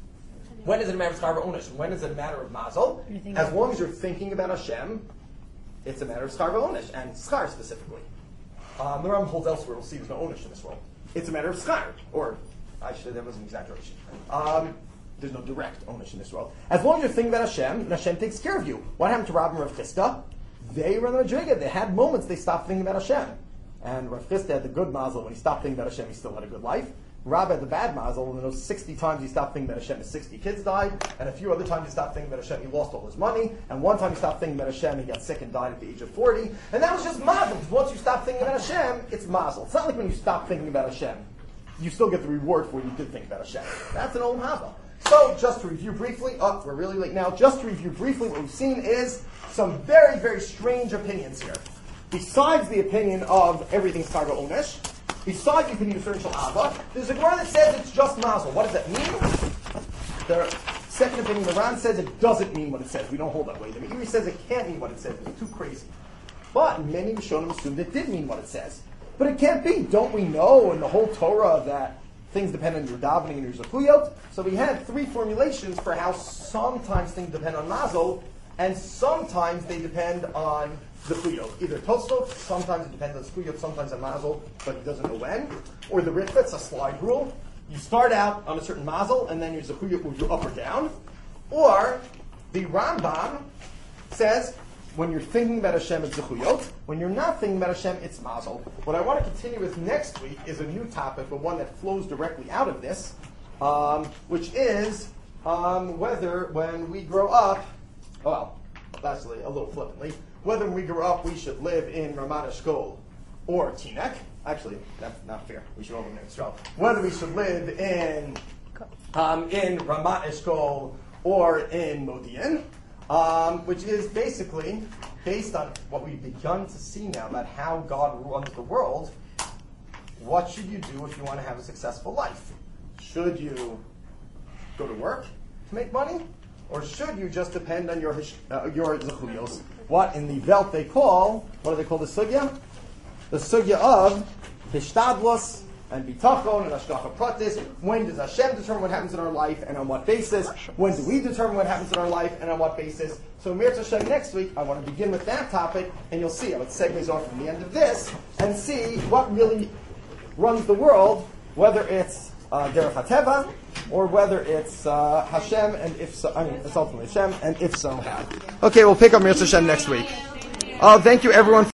when is it a matter of schar v'onish? When is it a matter of mazel? As long as you're thinking about Hashem, it's a matter of schar v'onish, and schar specifically. Um, the Rambam holds elsewhere, we'll see there's no onish in this world. It's a matter of schar, or, I should, that was an exaggeration. Um, there's no direct onish in this world. As long as you're thinking about Hashem, and Hashem takes care of you. What happened to Rabbi and Rav Chisda? They were in the Madriga. They had moments they stopped thinking about Hashem. And Rav Chisda had the good mazel. When he stopped thinking about Hashem, he still had a good life. Rabbi had the bad mazel. And those sixty times he stopped thinking about Hashem, his sixty kids died. And a few other times he stopped thinking about Hashem, he lost all his money. And one time he stopped thinking about Hashem, he got sick and died at the age of forty. And that was just mazel. Because once you stop thinking about Hashem, it's mazel. It's not like when you stop thinking about Hashem, you still get the reward for what you did think about Hashem. That's an old hava. So, just to review briefly, oh, we're really late now. Just to review briefly, what we've seen is some very, very strange opinions here. Besides the opinion of everything's cargo onish, besides the opinion of certain ava, there's a Gemara that says it's just mazel. What does that mean? The second opinion, the Ran says it doesn't mean what it says. We don't hold that way. The Meiri says it can't mean what it says. It's too crazy. But many Rishonim assumed it did mean what it says. But it can't be. Don't we know in the whole Torah that things depend on your davening and your zakuyot? So we had three formulations for how sometimes things depend on mazel, and sometimes they depend on zakuyot. Either Tosfot, sometimes it depends on zakuyot, sometimes on mazel, but he doesn't know when. Or the Ritva, a slide rule. You start out on a certain mazel, and then your zakuyot moves you up or down. Or the Rambam says, when you're thinking about Hashem, it's zechuyot. When you're not thinking about Hashem, it's mazel. What I want to continue with next week is a new topic, but one that flows directly out of this, um, which is um, whether when we grow up, well, lastly, a little flippantly, whether when we grow up we should live in Ramat Eshkol or Teaneck. Actually, that's not fair. We should all live in Israel. Whether we should live in um, in Ramat Eshkol or in Modi'in. Um, which is basically based on what we've begun to see now about how God runs the world. What should you do if you want to have a successful life? Should you go to work to make money? Or should you just depend on your uh, your zechuyos? What in the Welt they call, what do they call the sugya? The sugya of hishtadlos and bitachon and hashgacha pratis. When does Hashem determine what happens in our life and on what basis? When do we determine what happens in our life and on what basis? So Mir Hashem next week, I want to begin with that topic, and you'll see how it segues off from the end of this, and see what really runs the world, whether it's uh, Derech HaTeva, or whether it's uh, Hashem, and if so, I mean, it's ultimately Hashem, and if so, how. Okay, we'll pick up Mir Hashem next week. Uh, thank you everyone.